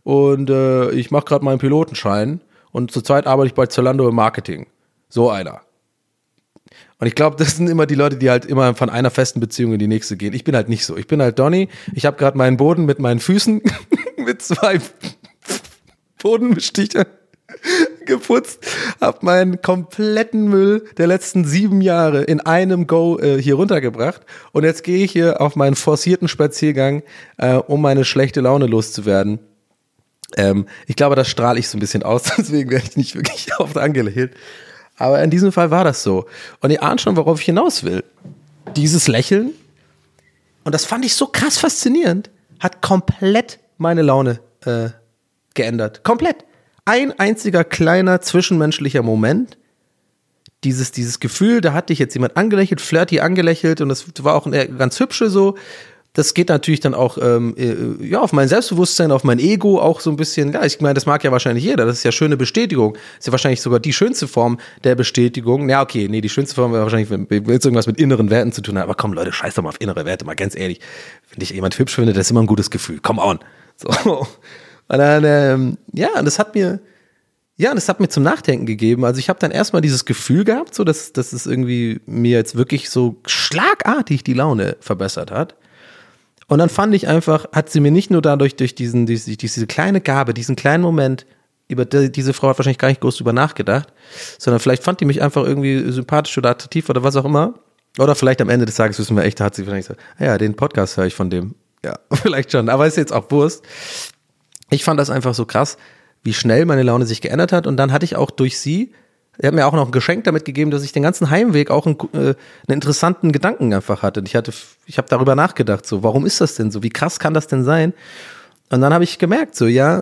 und ich mache gerade meinen Pilotenschein und zurzeit arbeite ich bei Zalando im Marketing. So einer. Und ich glaube, das sind immer die Leute, die halt immer von einer festen Beziehung in die nächste gehen. Ich bin halt nicht so. Ich bin halt Donny. Ich habe gerade meinen Boden mit meinen Füßen mit 2 Bodenbestichern geputzt, habe meinen kompletten Müll der letzten 7 Jahre in einem Go hier runtergebracht und jetzt gehe ich hier auf meinen forcierten Spaziergang, um meine schlechte Laune loszuwerden. Ich glaube, das strahle ich so ein bisschen aus, deswegen werde ich nicht wirklich oft angelächelt. Aber in diesem Fall war das so. Und ihr ahnt schon, worauf ich hinaus will. Dieses Lächeln, und das fand ich so krass faszinierend, hat komplett meine Laune geändert. Komplett. Ein einziger kleiner zwischenmenschlicher Moment, dieses Gefühl, da hat dich jetzt jemand angelächelt, flirty angelächelt und das war auch eine ganz hübsche so. Das geht natürlich dann auch auf mein Selbstbewusstsein, auf mein Ego auch so ein bisschen. Ja, ich meine, das mag ja wahrscheinlich jeder. Das ist ja schöne Bestätigung. Das ist ja wahrscheinlich sogar die schönste Form der Bestätigung. Ja, okay, nee, die schönste Form wäre wahrscheinlich, wenn es irgendwas mit inneren Werten zu tun hat. Aber komm, Leute, scheiß doch mal auf innere Werte, mal ganz ehrlich. Wenn dich jemand hübsch findet, das ist immer ein gutes Gefühl. Come on. So. Und dann, das hat mir zum Nachdenken gegeben. Also ich habe dann erstmal dieses Gefühl gehabt, so dass es irgendwie mir jetzt wirklich so schlagartig die Laune verbessert hat. Und dann fand ich einfach, hat sie mir nicht nur dadurch durch diese kleine Gabe, diesen kleinen Moment, über diese Frau hat wahrscheinlich gar nicht groß drüber nachgedacht, sondern vielleicht fand die mich einfach irgendwie sympathisch oder attraktiv oder was auch immer. Oder vielleicht am Ende des Tages wissen wir echt, da hat sie vielleicht gesagt, ja, den Podcast höre ich von dem. Ja, vielleicht schon, aber ist jetzt auch Wurst. Ich fand das einfach so krass, wie schnell meine Laune sich geändert hat. Und dann hatte ich auch durch sie, er hat mir auch noch ein Geschenk damit gegeben, dass ich den ganzen Heimweg auch einen interessanten Gedanken einfach hatte. Ich habe darüber nachgedacht, so, warum ist das denn so? Wie krass kann das denn sein? Und dann habe ich gemerkt, so, ja,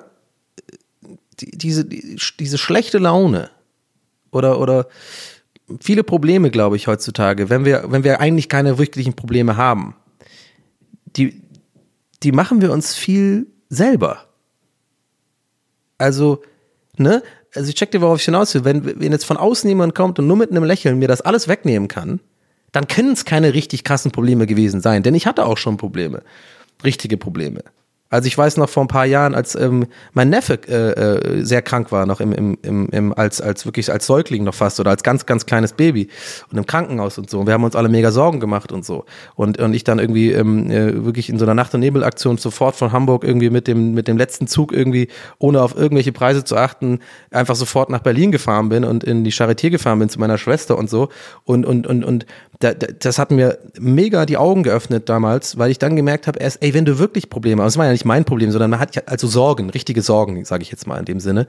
diese schlechte Laune oder viele Probleme, glaube ich, heutzutage, wenn wir eigentlich keine wirklichen Probleme haben, die machen wir uns viel selber. Also ich check dir, worauf ich hinaus will. Wenn jetzt von außen jemand kommt und nur mit einem Lächeln mir das alles wegnehmen kann, dann können es keine richtig krassen Probleme gewesen sein. Denn ich hatte auch schon Probleme. Richtige Probleme. Also ich weiß noch vor ein paar Jahren, als mein Neffe sehr krank war, noch wirklich als Säugling noch fast oder als ganz, ganz kleines Baby und im Krankenhaus und so. Und wir haben uns alle mega Sorgen gemacht und so. Und ich dann irgendwie wirklich in so einer Nacht- und Nebelaktion sofort von Hamburg irgendwie mit dem letzten Zug irgendwie, ohne auf irgendwelche Preise zu achten, einfach sofort nach Berlin gefahren bin und in die Charité gefahren bin zu meiner Schwester und so. Und das hat mir mega die Augen geöffnet damals, weil ich dann gemerkt habe, wenn du wirklich Probleme hast, das war ja nicht mein Problem, sondern man hat ja also Sorgen, richtige Sorgen, sage ich jetzt mal in dem Sinne,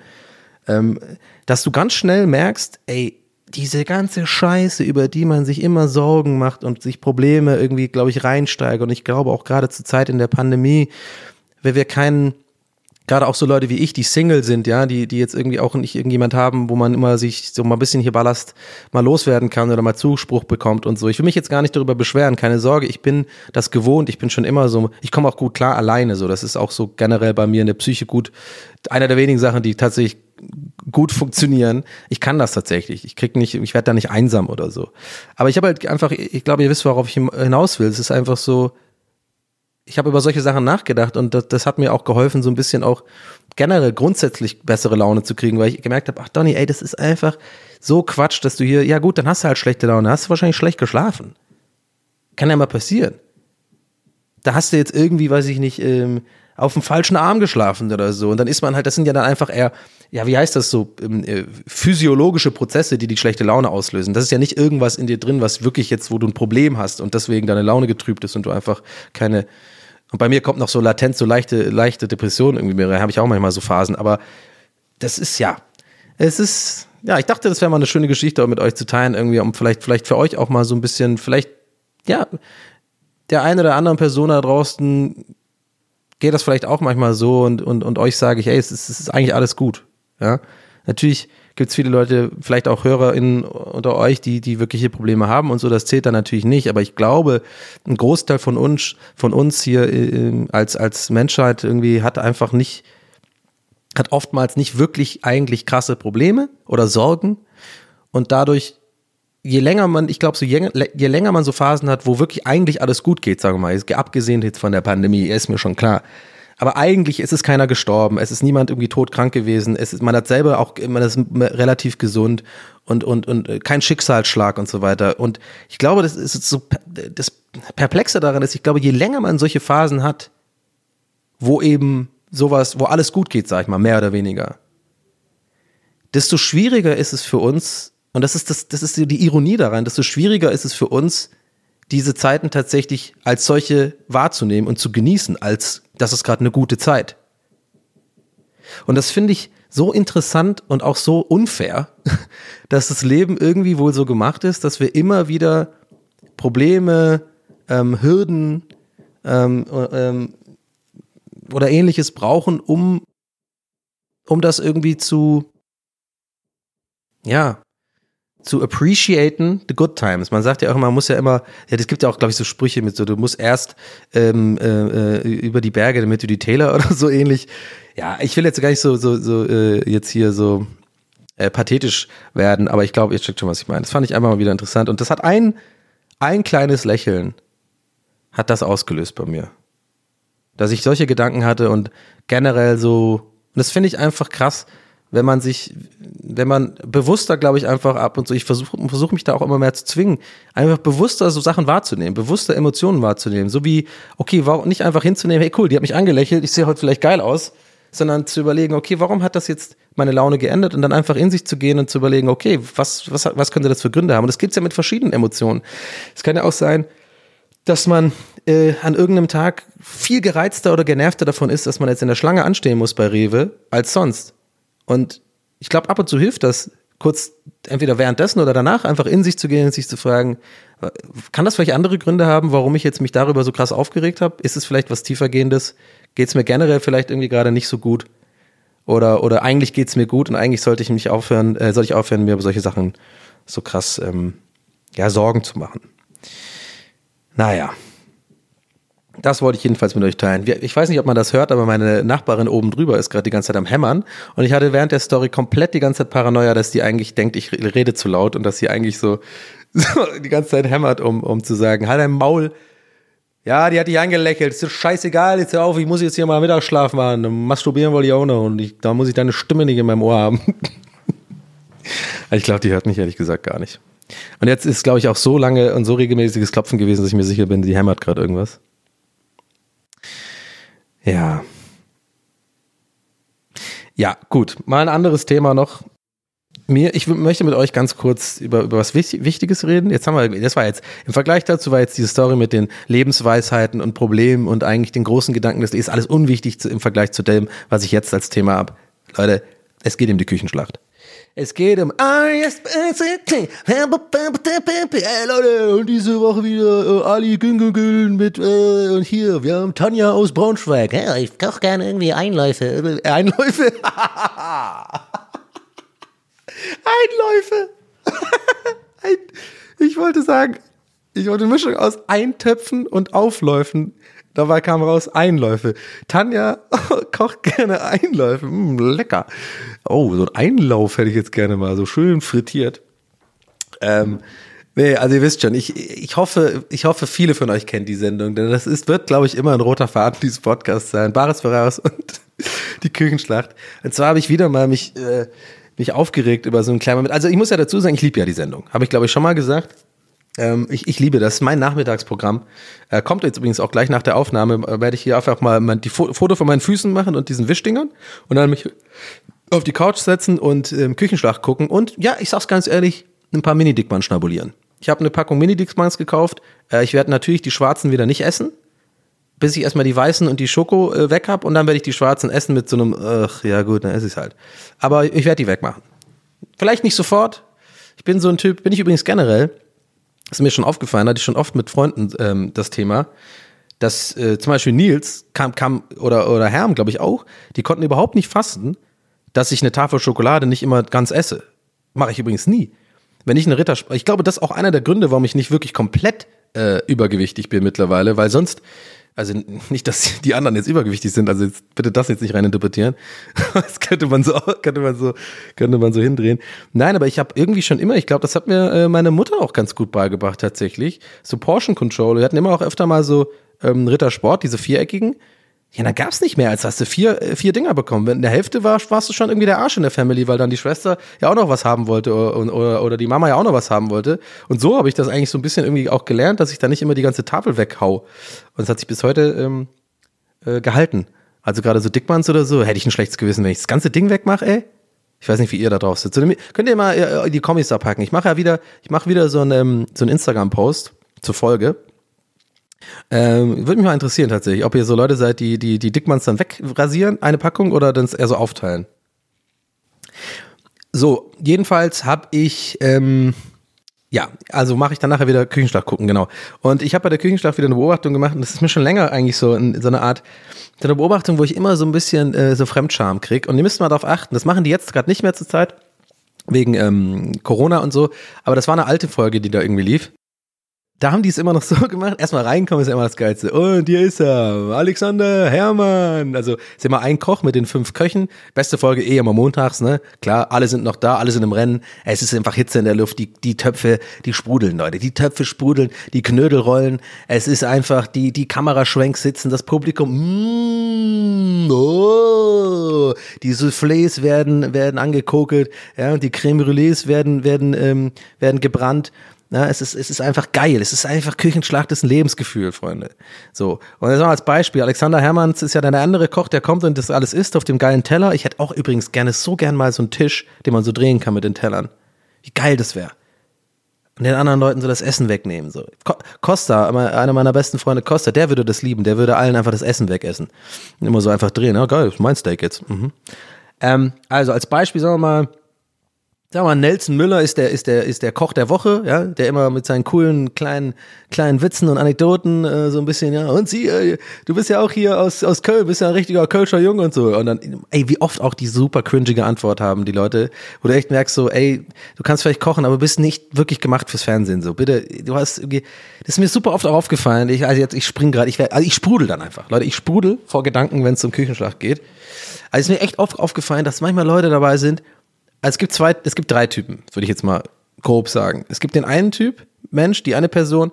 dass du ganz schnell merkst, diese ganze Scheiße, über die man sich immer Sorgen macht und sich Probleme irgendwie, glaube ich, reinsteigert, und ich glaube auch gerade zur Zeit in der Pandemie, wenn wir gerade auch so Leute wie ich, die Single sind, ja, die jetzt irgendwie auch nicht irgendjemand haben, wo man immer sich so mal ein bisschen hier Ballast mal loswerden kann oder mal Zuspruch bekommt und so. Ich will mich jetzt gar nicht darüber beschweren, keine Sorge, ich bin das gewohnt, ich bin schon immer so, ich komme auch gut klar alleine, so, das ist auch so generell bei mir in der Psyche gut, einer der wenigen Sachen, die tatsächlich gut funktionieren. Ich kann das tatsächlich, ich werde da nicht einsam oder so. Aber ich habe halt einfach, ich glaube, ihr wisst, worauf ich hinaus will, es ist einfach so, ich habe über solche Sachen nachgedacht und das hat mir auch geholfen, so ein bisschen auch generell grundsätzlich bessere Laune zu kriegen, weil ich gemerkt habe, ach Donny, das ist einfach so Quatsch, dass du hier, ja gut, dann hast du halt schlechte Laune, hast du wahrscheinlich schlecht geschlafen. Kann ja mal passieren. Da hast du jetzt irgendwie, weiß ich nicht, auf dem falschen Arm geschlafen oder so und dann ist man halt, das sind ja dann einfach eher, ja, wie heißt das so, physiologische Prozesse, die schlechte Laune auslösen. Das ist ja nicht irgendwas in dir drin, was wirklich jetzt, wo du ein Problem hast und deswegen deine Laune getrübt ist und du einfach keine. Und bei mir kommt noch so latent, so leichte Depression irgendwie mehr, habe ich auch manchmal so Phasen, aber das ist ich dachte, das wäre mal eine schöne Geschichte auch mit euch zu teilen, irgendwie, um vielleicht für euch auch mal so ein bisschen, vielleicht, ja, der einen oder anderen Person da draußen geht das vielleicht auch manchmal so und euch sage ich, es ist eigentlich alles gut, ja. Natürlich gibt es viele Leute, vielleicht auch HörerInnen unter euch, die wirkliche Probleme haben und so, das zählt dann natürlich nicht, aber ich glaube, ein Großteil von uns hier als Menschheit irgendwie hat oftmals nicht wirklich eigentlich krasse Probleme oder Sorgen und dadurch, je länger man so Phasen hat, wo wirklich eigentlich alles gut geht, sagen wir mal, abgesehen jetzt von der Pandemie, ist mir schon klar, Aber eigentlich ist es keiner gestorben, es ist niemand irgendwie todkrank gewesen, man hat selber auch, man ist relativ gesund und kein Schicksalsschlag und so weiter. Und ich glaube, das Perplexe daran ist, ich glaube, je länger man solche Phasen hat, wo eben sowas, wo alles gut geht, sag ich mal, mehr oder weniger, desto schwieriger ist es für uns, und das ist die Ironie daran, desto schwieriger ist es für uns, diese Zeiten tatsächlich als solche wahrzunehmen und zu genießen, als das ist gerade eine gute Zeit. Und das finde ich so interessant und auch so unfair, dass das Leben irgendwie wohl so gemacht ist, dass wir immer wieder Probleme, Hürden oder Ähnliches brauchen, um das irgendwie zu appreciaten the good times. Man sagt ja auch immer, man muss ja immer, ja, das gibt ja auch, glaube ich, so Sprüche mit so, du musst erst über die Berge, damit du die Täler oder so ähnlich. Ja, ich will jetzt gar nicht so jetzt hier so pathetisch werden, aber ich glaube, ihr checkt schon, was ich meine. Das fand ich einfach mal wieder interessant und das hat ein kleines Lächeln hat das ausgelöst bei mir. Dass ich solche Gedanken hatte und generell so, und das finde ich einfach krass, wenn man bewusster, glaube ich, einfach ab und so, ich versuche mich da auch immer mehr zu zwingen, einfach bewusster so Sachen wahrzunehmen, bewusster Emotionen wahrzunehmen, so wie, okay, warum nicht einfach hinzunehmen, hey cool, die hat mich angelächelt, ich sehe heute vielleicht geil aus, sondern zu überlegen, okay, warum hat das jetzt meine Laune geändert und dann einfach in sich zu gehen und zu überlegen, okay, was könnte das für Gründe haben? Und das gibt's ja mit verschiedenen Emotionen. Es kann ja auch sein, dass man an irgendeinem Tag viel gereizter oder genervter davon ist, dass man jetzt in der Schlange anstehen muss bei Rewe, als sonst. Und ich glaube, ab und zu hilft das, kurz entweder währenddessen oder danach einfach in sich zu gehen und sich zu fragen, kann das vielleicht andere Gründe haben, warum ich jetzt mich darüber so krass aufgeregt habe? Ist es vielleicht was tiefergehendes? Geht es mir generell vielleicht irgendwie gerade nicht so gut? Oder eigentlich geht es mir gut und eigentlich soll ich aufhören, mir über solche Sachen so krass Sorgen zu machen. Naja. Das wollte ich jedenfalls mit euch teilen. Ich weiß nicht, ob man das hört, aber meine Nachbarin oben drüber ist gerade die ganze Zeit am Hämmern. Und ich hatte während der Story komplett die ganze Zeit Paranoia, dass die eigentlich denkt, ich rede zu laut und dass sie eigentlich so die ganze Zeit hämmert, um zu sagen, halt dein Maul. Ja, die hat dich angelächelt. Ist doch scheißegal, jetzt hör auf, ich muss jetzt hier mal Mittagsschlaf machen. Masturbieren wollte ich auch noch und da muss ich deine Stimme nicht in meinem Ohr haben. Ich glaube, die hört mich ehrlich gesagt gar nicht. Und jetzt ist, glaube ich, auch so lange und so regelmäßiges Klopfen gewesen, dass ich mir sicher bin, die hämmert gerade irgendwas. Ja. Ja, gut. Mal ein anderes Thema noch. Ich möchte mit euch ganz kurz über was Wichtiges reden. Das war jetzt, im Vergleich dazu war jetzt diese Story mit den Lebensweisheiten und Problemen und eigentlich den großen Gedanken, das ist alles unwichtig im Vergleich zu dem, was ich jetzt als Thema habe. Leute, es geht um die Küchenschlacht. Es geht um hey Leute, und diese Woche wieder Ali Güngüngün mit und hier, wir haben Tanja aus Braunschweig. Ja, ich koche gerne irgendwie Einläufe. Einläufe? Einläufe. Ich wollte eine Mischung aus Eintöpfen und Aufläufen. Dabei kam raus Einläufe. Tanja kocht gerne Einläufe. Lecker. Oh, so ein Einlauf hätte ich jetzt gerne mal. So schön frittiert. Nee, also ihr wisst schon, ich hoffe, viele von euch kennen die Sendung, denn wird, glaube ich, immer ein roter Faden dieses Podcasts sein. Bares voraus und die Küchenschlacht. Und zwar habe ich wieder mal mich aufgeregt über so einen kleinen Moment. Also ich muss ja dazu sagen, ich liebe ja die Sendung. Habe ich, glaube ich, schon mal gesagt. Ich liebe das. Mein Nachmittagsprogramm. Kommt jetzt übrigens auch gleich nach der Aufnahme. Werde ich hier einfach mal die Foto von meinen Füßen machen und diesen Wischdingern und dann mich auf die Couch setzen und Küchenschlacht gucken. Und ja, ich sag's ganz ehrlich, ein paar Mini-Dickmann schnabulieren. Ich habe eine Packung Mini-Dickmanns gekauft. Ich werde natürlich die schwarzen wieder nicht essen, bis ich erstmal die weißen und die Schoko weg habe. Und dann werde ich die schwarzen essen mit so einem, ja gut, dann esse ich's halt. Aber ich werde die wegmachen. Vielleicht nicht sofort. Ich bin so ein Typ, bin ich übrigens generell. Das ist mir schon aufgefallen, hatte ich schon oft mit Freunden das Thema, dass zum Beispiel Nils kam oder Herm, glaube ich auch, die konnten überhaupt nicht fassen, dass ich eine Tafel Schokolade nicht immer ganz esse. Mache ich übrigens nie. Wenn ich ich glaube, das ist auch einer der Gründe, warum ich nicht wirklich komplett übergewichtig bin mittlerweile, weil sonst, also nicht, dass die anderen jetzt übergewichtig sind, also jetzt, bitte das jetzt nicht reininterpretieren. Das könnte man so hindrehen. Nein, aber ich habe irgendwie schon immer, ich glaube, das hat mir meine Mutter auch ganz gut beigebracht tatsächlich, so Portion Control. Wir hatten immer auch öfter mal so Rittersport, diese viereckigen. Ja, da gab's nicht mehr, als hast du vier Dinger bekommen. In der Hälfte warst du schon irgendwie der Arsch in der Family, weil dann die Schwester ja auch noch was haben wollte oder die Mama ja auch noch was haben wollte. Und so habe ich das eigentlich so ein bisschen irgendwie auch gelernt, dass ich da nicht immer die ganze Tafel weghau. Und es hat sich bis heute gehalten. Also gerade so Dickmanns oder so, hätte ich ein schlechtes Gewissen, wenn ich das ganze Ding wegmache, ey. Ich weiß nicht, wie ihr da drauf sitzt. Könnt ihr mal die Kommis da packen. Ich mache wieder so einen Instagram-Post zur Folge. Würde mich mal interessieren tatsächlich, ob ihr so Leute seid, die Dickmanns dann wegrasieren, eine Packung, oder dann eher so aufteilen. So, jedenfalls habe ich, also mache ich dann nachher wieder Küchenschlacht gucken, genau. Und ich habe bei der Küchenschlacht wieder eine Beobachtung gemacht, und das ist mir schon länger eigentlich so in so einer Art, so eine Beobachtung, wo ich immer so ein bisschen so Fremdscham kriege. Und ihr müsst mal darauf achten, das machen die jetzt gerade nicht mehr zur Zeit, wegen Corona und so, aber das war eine alte Folge, die da irgendwie lief. Da haben die es immer noch so gemacht, erstmal reinkommen ist ja immer das Geilste. Und hier ist er, Alexander Herrmann. Also ist immer ein Koch mit den 5 Köchen. Beste Folge immer montags, ne? Klar, alle sind noch da, alle sind im Rennen. Es ist einfach Hitze in der Luft, die Töpfe, die sprudeln, Leute. Die Töpfe sprudeln, die Knödel rollen. Es ist einfach, die Kameraschwenks sitzen, das Publikum, die Soufflés werden angekokelt, ja, und die Crème Brûlées werden gebrannt. Ja, es ist einfach geil. Es ist einfach Küchenschlacht, ist ein Lebensgefühl, Freunde. So. Und jetzt mal als Beispiel. Alexander Herrmanns ist ja der andere Koch, der kommt und das alles isst auf dem geilen Teller. Ich hätte auch übrigens so gern mal so einen Tisch, den man so drehen kann mit den Tellern. Wie geil das wäre. Und den anderen Leuten so das Essen wegnehmen, so. Costa, einer meiner besten Freunde, Costa, der würde das lieben. Der würde allen einfach das Essen wegessen. Und immer so einfach drehen. Ja, geil, das ist mein Steak jetzt. Also als Beispiel, sagen wir mal, Nelson Müller ist der Koch der Woche, ja, der immer mit seinen coolen kleinen Witzen und Anekdoten so ein bisschen, ja, und sie, du bist ja auch hier aus Köln, bist ja ein richtiger Kölscher Junge und so. Und dann, wie oft auch die super cringige Antwort haben die Leute, wo du echt merkst so, du kannst vielleicht kochen, aber bist nicht wirklich gemacht fürs Fernsehen, so. Bitte, du hast irgendwie, das ist mir super oft auch aufgefallen, ich sprudel dann einfach. Leute, ich sprudel vor Gedanken, wenn es um Küchenschlacht geht. Also ist mir echt oft aufgefallen, dass manchmal Leute dabei sind. Also es gibt 3 Typen, würde ich jetzt mal grob sagen. Es gibt den einen Typ, Mensch, die eine Person,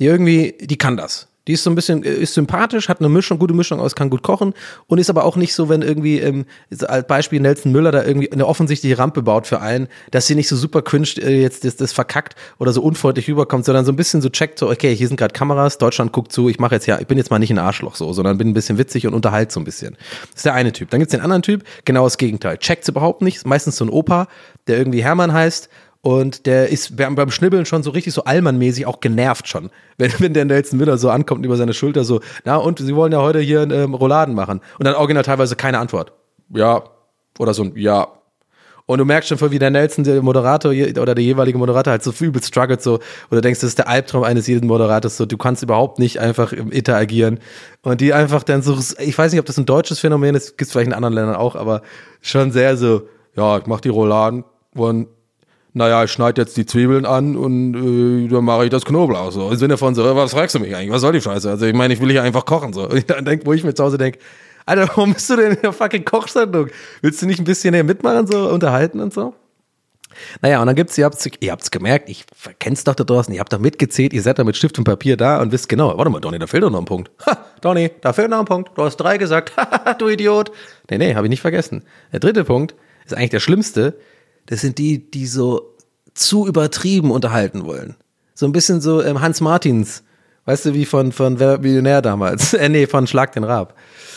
die kann das. Die ist so ein bisschen, ist sympathisch, hat eine gute Mischung aus, kann gut kochen und ist aber auch nicht so, wenn irgendwie, als Beispiel Nelson Müller da irgendwie eine offensichtliche Rampe baut für einen, dass sie nicht so super cringe jetzt das verkackt oder so unfreundlich rüberkommt, sondern so ein bisschen so checkt, so, okay, hier sind gerade Kameras, Deutschland guckt zu, ich bin jetzt mal nicht ein Arschloch so, sondern bin ein bisschen witzig und unterhalte so ein bisschen. Das ist der eine Typ. Dann gibt's den anderen Typ, genau das Gegenteil. Checkt's überhaupt nicht, ist meistens so ein Opa, der irgendwie Hermann heißt. Und der ist beim Schnibbeln schon so richtig so Allmann-mäßig auch genervt schon. Wenn der Nelson Müller so ankommt über seine Schulter so, na und, Sie wollen ja heute hier Rouladen machen. Und dann original teilweise keine Antwort. Ja. Oder so ein Ja. Und du merkst schon voll, wie der Nelson, der Moderator oder der jeweilige Moderator halt so übel struggelt so. Oder denkst, das ist der Albtraum eines jeden Moderators so. Du kannst überhaupt nicht einfach interagieren. Und die einfach dann so, ich weiß nicht, ob das ein deutsches Phänomen ist, gibt's vielleicht in anderen Ländern auch, aber schon sehr so, ja, ich mach die Rouladen und naja, ich schneide jetzt die Zwiebeln an und dann mache ich das Knoblauch so. Im Sinne von so, was fragst du mich eigentlich? Was soll die Scheiße? Also ich meine, ich will hier einfach kochen so. Und ich dann denke, wo ich mir zu Hause denke, Alter, warum bist du denn in der fucking Kochsendung? Willst du nicht ein bisschen hier mitmachen, so unterhalten und so? Naja, und dann gibt's, ihr habt's gemerkt, ich kenn's doch da draußen, ihr habt doch mitgezählt, ihr seid da mit Stift und Papier da und wisst genau, warte mal, Donny, da fehlt doch noch ein Punkt. Ha, Donny, da fehlt noch ein Punkt. Du hast 3 gesagt, du Idiot. Nee, habe ich nicht vergessen. Der 3. Punkt ist eigentlich der schlimmste. Das sind die so zu übertrieben unterhalten wollen. So ein bisschen so Hans Martins, weißt du, wie von Wer Millionär damals. Von Schlag den Raab.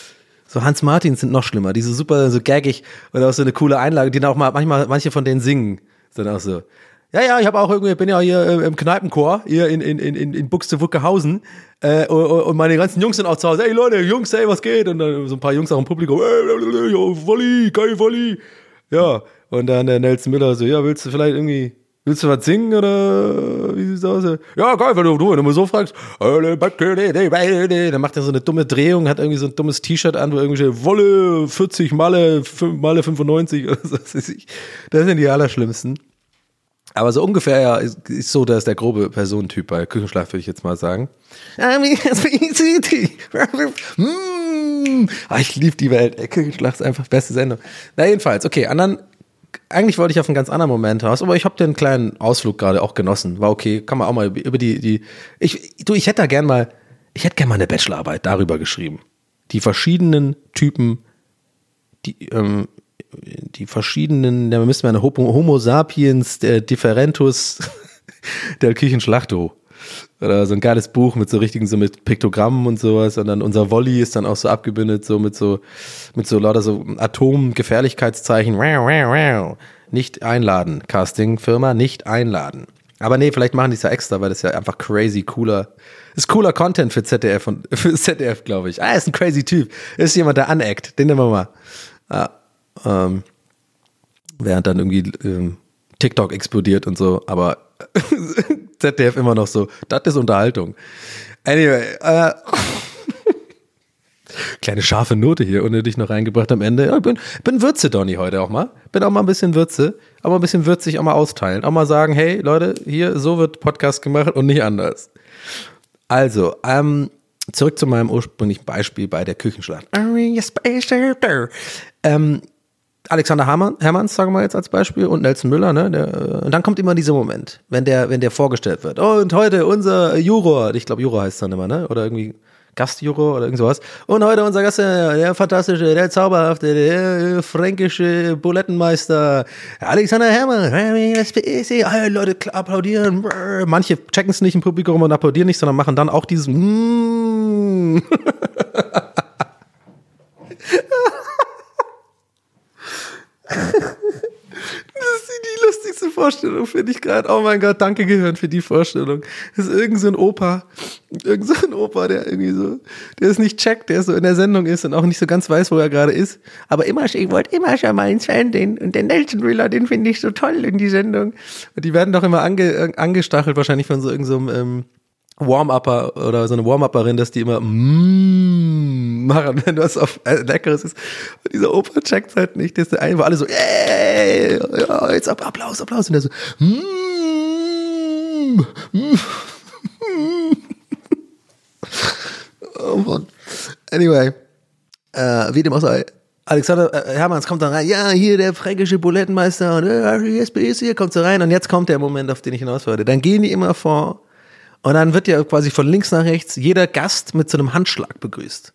So Hans Martins sind noch schlimmer, die so super so gaggig und auch so eine coole Einlage, die dann auch mal manchmal manche von denen singen. Dann auch so. Ja, ich habe auch irgendwie, bin ja hier im Kneipenchor hier in Buxtehude-Wuckerhausen und meine ganzen Jungs sind auch zu Hause. Ey Leute, Jungs, ey, was geht? Und dann so ein paar Jungs auch im Publikum. Ey, Volley, geil Volley. Ja, und dann der Nelson Müller so, ja, willst du was singen oder wie sieht's aus? Ja, geil, wenn du mal so fragst. Dann macht er so eine dumme Drehung, hat irgendwie so ein dummes T-Shirt an, wo irgendwie Wolle 40 Malle 95. Das sind die allerschlimmsten. Aber so ungefähr ja, ist so, dass der grobe Personentyp bei Küchenschlacht, würde ich jetzt mal sagen. Ich liebe die Welt. Küchenschlacht ist einfach beste Sendung. Na jedenfalls, okay, eigentlich wollte ich auf einen ganz anderen Moment raus, aber ich habe den kleinen Ausflug gerade auch genossen. War okay, kann man auch mal über ich hätte gerne mal eine Bachelorarbeit darüber geschrieben. die verschiedenen Typen, die verschiedenen, da müsste man Homo sapiens, der Differentus der Küchenschlachto. Oder so ein geiles Buch mit so richtigen, so mit Piktogrammen und sowas. Und dann unser Wolli ist dann auch so abgebildet, so mit so lauter so Atomgefährlichkeitszeichen. Nicht einladen, Casting-Firma, nicht einladen. Aber nee, vielleicht machen die es ja extra, weil das ja einfach crazy cooler, ist cooler Content für ZDF und für ZDF, glaube ich. Ist ein crazy Typ. Ist jemand, der aneckt. Den nehmen wir mal. Während dann irgendwie TikTok explodiert und so, aber ZDF immer noch so, das ist Unterhaltung. Anyway, kleine scharfe Note hier unnötig noch reingebracht am Ende. Ja, bin Würze-Donny heute auch mal. Bin auch mal ein bisschen Würze, aber ein bisschen würzig auch mal austeilen. Auch mal sagen, hey Leute, hier, so wird Podcast gemacht und nicht anders. Also, zurück zu meinem ursprünglichen Beispiel bei der Küchenschlacht. Alexander Hermanns, sagen wir jetzt als Beispiel, und Nelson Müller, ne? Und dann kommt immer dieser Moment, wenn der vorgestellt wird. Oh, und heute unser Juror, ich glaube Juror heißt es dann immer, ne? Oder irgendwie Gastjuror oder irgend sowas. Und heute unser Gast, der fantastische, der zauberhafte, der fränkische Bulettenmeister, Alexander Hermann. Alle Leute applaudieren. Manche checken es nicht im Publikum und applaudieren nicht, sondern machen dann auch dieses Das ist die lustigste Vorstellung, finde ich gerade. Oh mein Gott, danke Gehirn für die Vorstellung. Das ist irgend so ein Opa, der irgendwie so, der es nicht checkt, der so in der Sendung ist und auch nicht so ganz weiß, wo er gerade ist. Aber ich wollte immer schon mal ins Fernsehen und den Nelson Müller, den finde ich so toll in die Sendung. Und die werden doch immer angestachelt, wahrscheinlich von so irgendeinem Warm-Upper oder so eine Warm-Upperin, dass die immer machen, wenn was auf Leckeres ist. Und dieser Opa checkt halt nicht. Der ist der eine, wo alle so, ja, jetzt Applaus. Und der so, oh Mann. Anyway, wie dem auch sei, Alexander Hermanns kommt da rein, ja, hier der fränkische Bulettenmeister und die SPD hier kommt so rein und jetzt kommt der Moment, auf den ich hinaus wollte. Dann gehen die immer vor und dann wird ja quasi von links nach rechts jeder Gast mit so einem Handschlag begrüßt.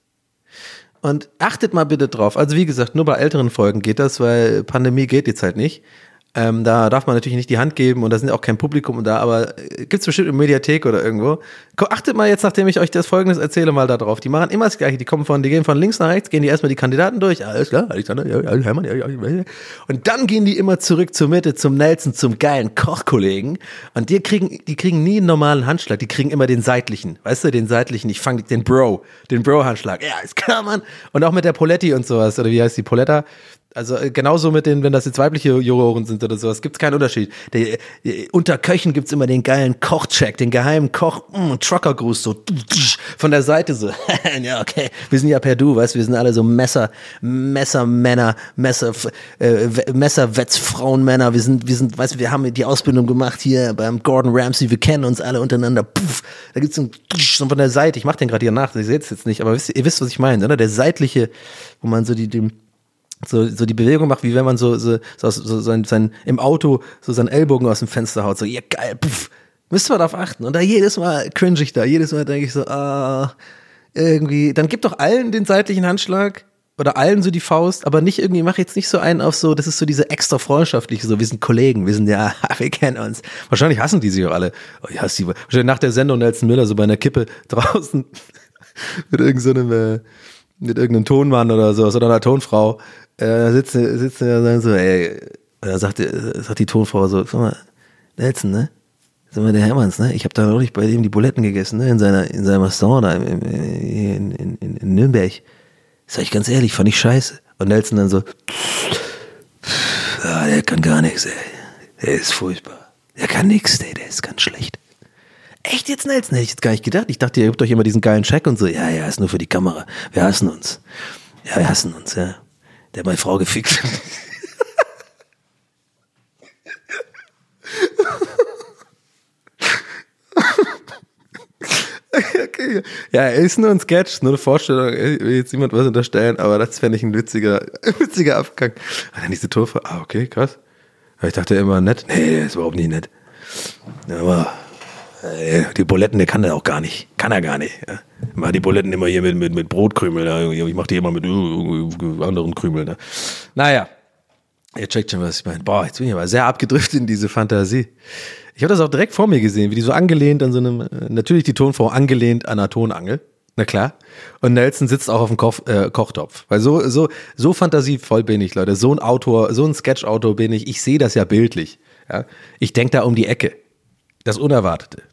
Und achtet mal bitte drauf, also wie gesagt, nur bei älteren Folgen geht das, weil Pandemie geht jetzt halt nicht. Da darf man natürlich nicht die Hand geben und da sind auch kein Publikum da, aber gibt's bestimmt in Mediathek oder irgendwo. Achtet mal jetzt, nachdem ich euch das Folgendes erzähle, mal da drauf. Die machen immer das Gleiche, die gehen von links nach rechts, gehen die erstmal die Kandidaten durch, alles klar, Alexander, ja, Hermann, ja. Und dann gehen die immer zurück zur Mitte, zum Nelson, zum geilen Kochkollegen und die kriegen nie einen normalen Handschlag, die kriegen immer den seitlichen, weißt du, den seitlichen, den Bro-Handschlag, ja, ist klar, Mann. Und auch mit der Poletti und sowas, oder wie heißt die, Poletta? Also genauso mit den, wenn das jetzt weibliche Juroren sind oder sowas, gibt's keinen Unterschied. Unter Köchen gibt's immer den geilen Kochcheck, den geheimen Truckergruß, so von der Seite so. Ja, okay, wir sind ja per Du, weißt du, wir sind alle so Messermänner, Messerwetzfrauenmänner, wir sind, weißt du, wir haben die Ausbildung gemacht hier beim Gordon Ramsay, wir kennen uns alle untereinander. Da gibt's so von der Seite, ich mach den gerade hier nach, ihr seht es jetzt nicht, aber ihr wisst, was ich meine, oder? Der seitliche, wo man so die Bewegung macht, wie wenn man so sein im Auto so seinen Ellbogen aus dem Fenster haut, so, ja geil, puff. Müsst ihr mal darauf achten. Und da jedes Mal cringe ich da, jedes Mal denke ich so, irgendwie, dann gib doch allen den seitlichen Handschlag oder allen so die Faust, aber nicht irgendwie, mach jetzt nicht so einen auf so, das ist so diese extra freundschaftliche, so, wir sind Kollegen, wir sind ja, wir kennen uns. Wahrscheinlich hassen die sich auch alle. Oh, ich hasse die. Wahrscheinlich nach der Sendung Nelson Müller so bei einer Kippe draußen mit irgendeinem Tonmann oder sowas oder einer Tonfrau. Sitzt da so, ey, da sagt die Tonfrau so, sag mal, Nelson, ne? Sag mal, der Hermanns, ne? Ich habe da neulich bei dem die Buletten gegessen, ne? In seinem Restaurant da in Nürnberg. Sag ich ganz ehrlich, fand ich scheiße. Und Nelson dann so, der kann gar nichts, ey. Der ist furchtbar. Der kann nichts, ey, der ist ganz schlecht. Echt jetzt, Nelson? Hätte ich jetzt gar nicht gedacht. Ich dachte, ihr habt euch immer diesen geilen Check und so. Ja, ist nur für die Kamera. Wir hassen uns. Ja, wir hassen uns, ja. Der hat meine Frau gefickt. Okay. Ja, ist nur ein Sketch, nur eine Vorstellung. Ich will jetzt niemand was unterstellen, aber das fände ich ein witziger Abgang. Und dann diese Torfrau. Okay, krass. Ich dachte immer nett. Nee, der ist überhaupt nicht nett. Aber die Buletten, der kann er auch gar nicht. Kann er gar nicht. Ja. mache die Buletten immer hier mit Brotkrümeln. Ja. Ich mache die immer mit anderen Krümeln. Ne? Naja, ihr checkt schon, was ich meine. Boah, jetzt bin ich aber sehr abgedriftet in diese Fantasie. Ich habe das auch direkt vor mir gesehen, wie die so angelehnt an so einem, natürlich die Tonfrau angelehnt an einer Tonangel. Na klar. Und Nelson sitzt auch auf dem Kochtopf. Weil so fantasievoll bin ich, Leute. So ein Sketch-Autor bin ich. Ich sehe das ja bildlich. Ja? Ich denke da um die Ecke. Das Unerwartete.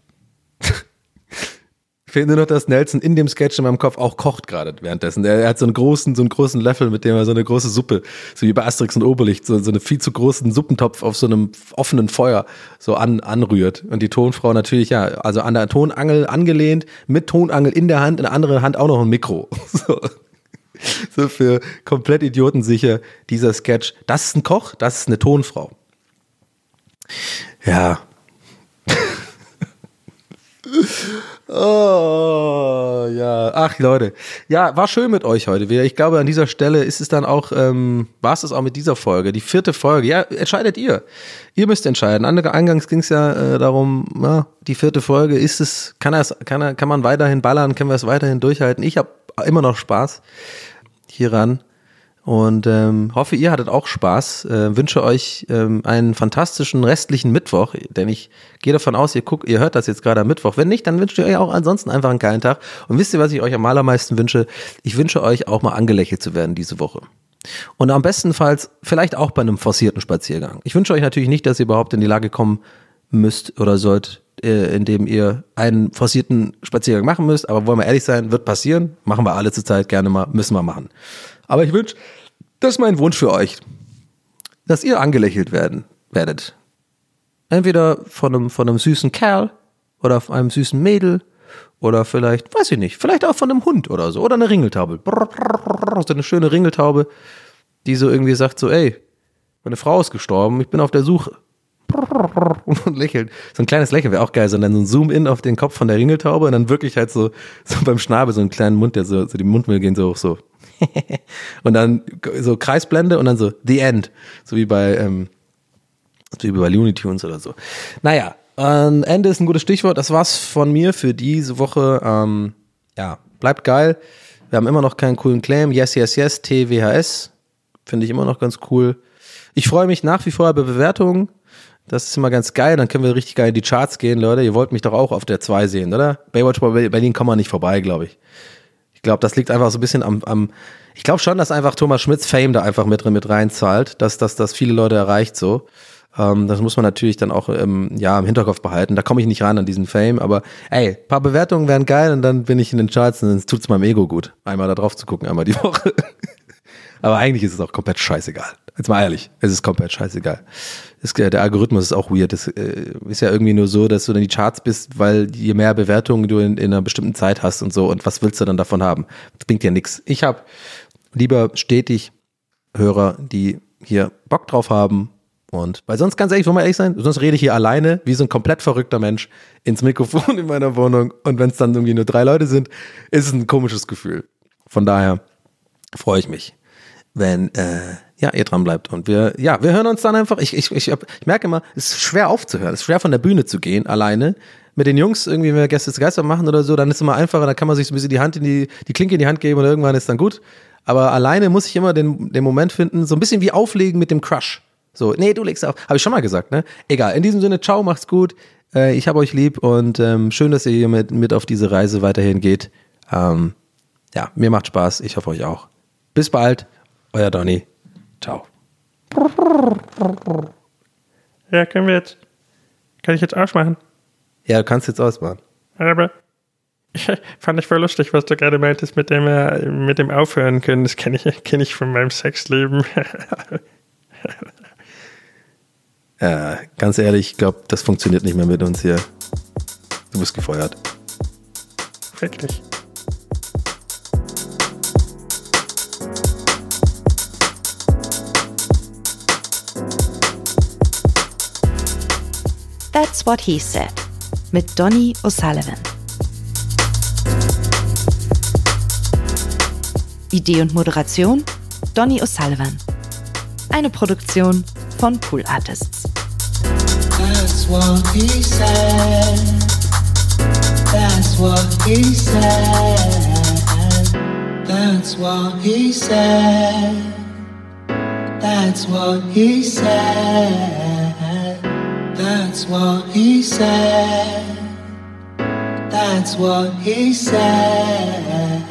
Ich finde nur noch, dass Nelson in dem Sketch in meinem Kopf auch kocht gerade währenddessen. Er hat so einen großen Löffel, mit dem er so eine große Suppe, so wie bei Asterix und Obelix, so einen viel zu großen Suppentopf auf so einem offenen Feuer so anrührt. Und die Tonfrau natürlich, ja, also an der Tonangel angelehnt, mit Tonangel in der Hand, in der anderen Hand auch noch ein Mikro. So für komplett idiotensicher dieser Sketch. Das ist ein Koch, das ist eine Tonfrau. Ja. Oh, ja. Ach, Leute. Ja, war schön mit euch heute wieder. Ich glaube, an dieser Stelle ist es dann auch, war es das auch mit dieser Folge. Die 4. Folge. Ja, entscheidet ihr. Ihr müsst entscheiden. Eingangs ging es ja darum, ja, die 4. Folge, ist es, kann man weiterhin ballern, können wir es weiterhin durchhalten? Ich habe immer noch Spaß hieran. Und hoffe, ihr hattet auch Spaß. Wünsche euch einen fantastischen restlichen Mittwoch, denn ich gehe davon aus, ihr hört das jetzt gerade am Mittwoch. Wenn nicht, dann wünscht ihr euch auch ansonsten einfach einen geilen Tag. Und wisst ihr, was ich euch am allermeisten wünsche? Ich wünsche euch auch mal angelächelt zu werden diese Woche. Und am bestenfalls vielleicht auch bei einem forcierten Spaziergang. Ich wünsche euch natürlich nicht, dass ihr überhaupt in die Lage kommen müsst oder sollt, indem ihr einen forcierten Spaziergang machen müsst. Aber wollen wir ehrlich sein, wird passieren. Machen wir alle zur Zeit gerne mal, müssen wir machen. Aber ich wünsche, das ist mein Wunsch für euch, dass ihr angelächelt werdet. Entweder von einem süßen Kerl oder von einem süßen Mädel oder vielleicht, weiß ich nicht, vielleicht auch von einem Hund oder so. Oder eine Ringeltaube. So eine schöne Ringeltaube, die so irgendwie sagt so, ey, meine Frau ist gestorben, ich bin auf der Suche. Und lächelt. So ein kleines Lächeln wäre auch geil, sondern so ein Zoom-In auf den Kopf von der Ringeltaube und dann wirklich halt so beim Schnabel so einen kleinen Mund, der so die Mundwinkel gehen so hoch so. Und dann so Kreisblende und dann so The End. So wie bei Looney Tunes oder so. Naja, Ende ist ein gutes Stichwort. Das war's von mir für diese Woche. Ja, bleibt geil. Wir haben immer noch keinen coolen Claim. Yes, yes, yes, TWHS. Finde ich immer noch ganz cool. Ich freue mich nach wie vor über Bewertungen. Das ist immer ganz geil. Dann können wir richtig geil in die Charts gehen, Leute. Ihr wollt mich doch auch auf der 2 sehen, oder? Baywatch bei Berlin kommen wir nicht vorbei, glaube ich. Ich glaube, das liegt einfach so ein bisschen am ich glaube schon, dass einfach Thomas Schmidts Fame da einfach mit reinzahlt, dass viele Leute erreicht so. Das muss man natürlich dann auch im Hinterkopf behalten. Da komme ich nicht ran an diesen Fame, aber ey, ein paar Bewertungen wären geil und dann bin ich in den Charts und dann tut's meinem Ego gut, einmal da drauf zu gucken, einmal die Woche. Aber eigentlich ist es auch komplett scheißegal. Jetzt mal ehrlich, es ist komplett scheißegal. Der Algorithmus ist auch weird. Das ist ja irgendwie nur so, dass du in die Charts bist, weil je mehr Bewertungen du in einer bestimmten Zeit hast und so. Und was willst du dann davon haben? Das bringt ja nichts. Ich habe lieber stetig Hörer, die hier Bock drauf haben. Und weil sonst, ganz ehrlich, wollen wir ehrlich sein, sonst rede ich hier alleine, wie so ein komplett verrückter Mensch, ins Mikrofon in meiner Wohnung. Und wenn es dann irgendwie nur 3 Leute sind, ist es ein komisches Gefühl. Von daher freue ich mich, wenn ihr dran bleibt. Und wir hören uns dann einfach. Ich merke immer, es ist schwer aufzuhören. Es ist schwer von der Bühne zu gehen, alleine. Mit den Jungs irgendwie, wenn wir Gäste zu Geister machen oder so, dann ist es immer einfacher, dann kann man sich so ein bisschen die Klinke in die Hand geben und irgendwann ist dann gut. Aber alleine muss ich immer den Moment finden, so ein bisschen wie Auflegen mit dem Crush. So, nee, du legst auf. Habe ich schon mal gesagt, ne? Egal, in diesem Sinne, ciao, macht's gut. Ich hab euch lieb und schön, dass ihr hier mit auf diese Reise weiterhin geht. Mir macht Spaß, ich hoffe euch auch. Bis bald, euer Donny. Ciao. Ja, kann ich jetzt ausmachen? Ja, du kannst jetzt ausmachen. Aber fand ich voll lustig, was du gerade meintest mit dem Aufhören können. Das kenn ich von meinem Sexleben. Ganz ehrlich, ich glaube, das funktioniert nicht mehr mit uns hier. Du bist gefeuert. Wirklich. That's What He Said mit Donny O'Sullivan. Idee und Moderation Donny O'Sullivan. Eine Produktion von Pool Artists. That's what he said. That's what he said. That's what he said. That's what he said. That's what he said. That's what he said.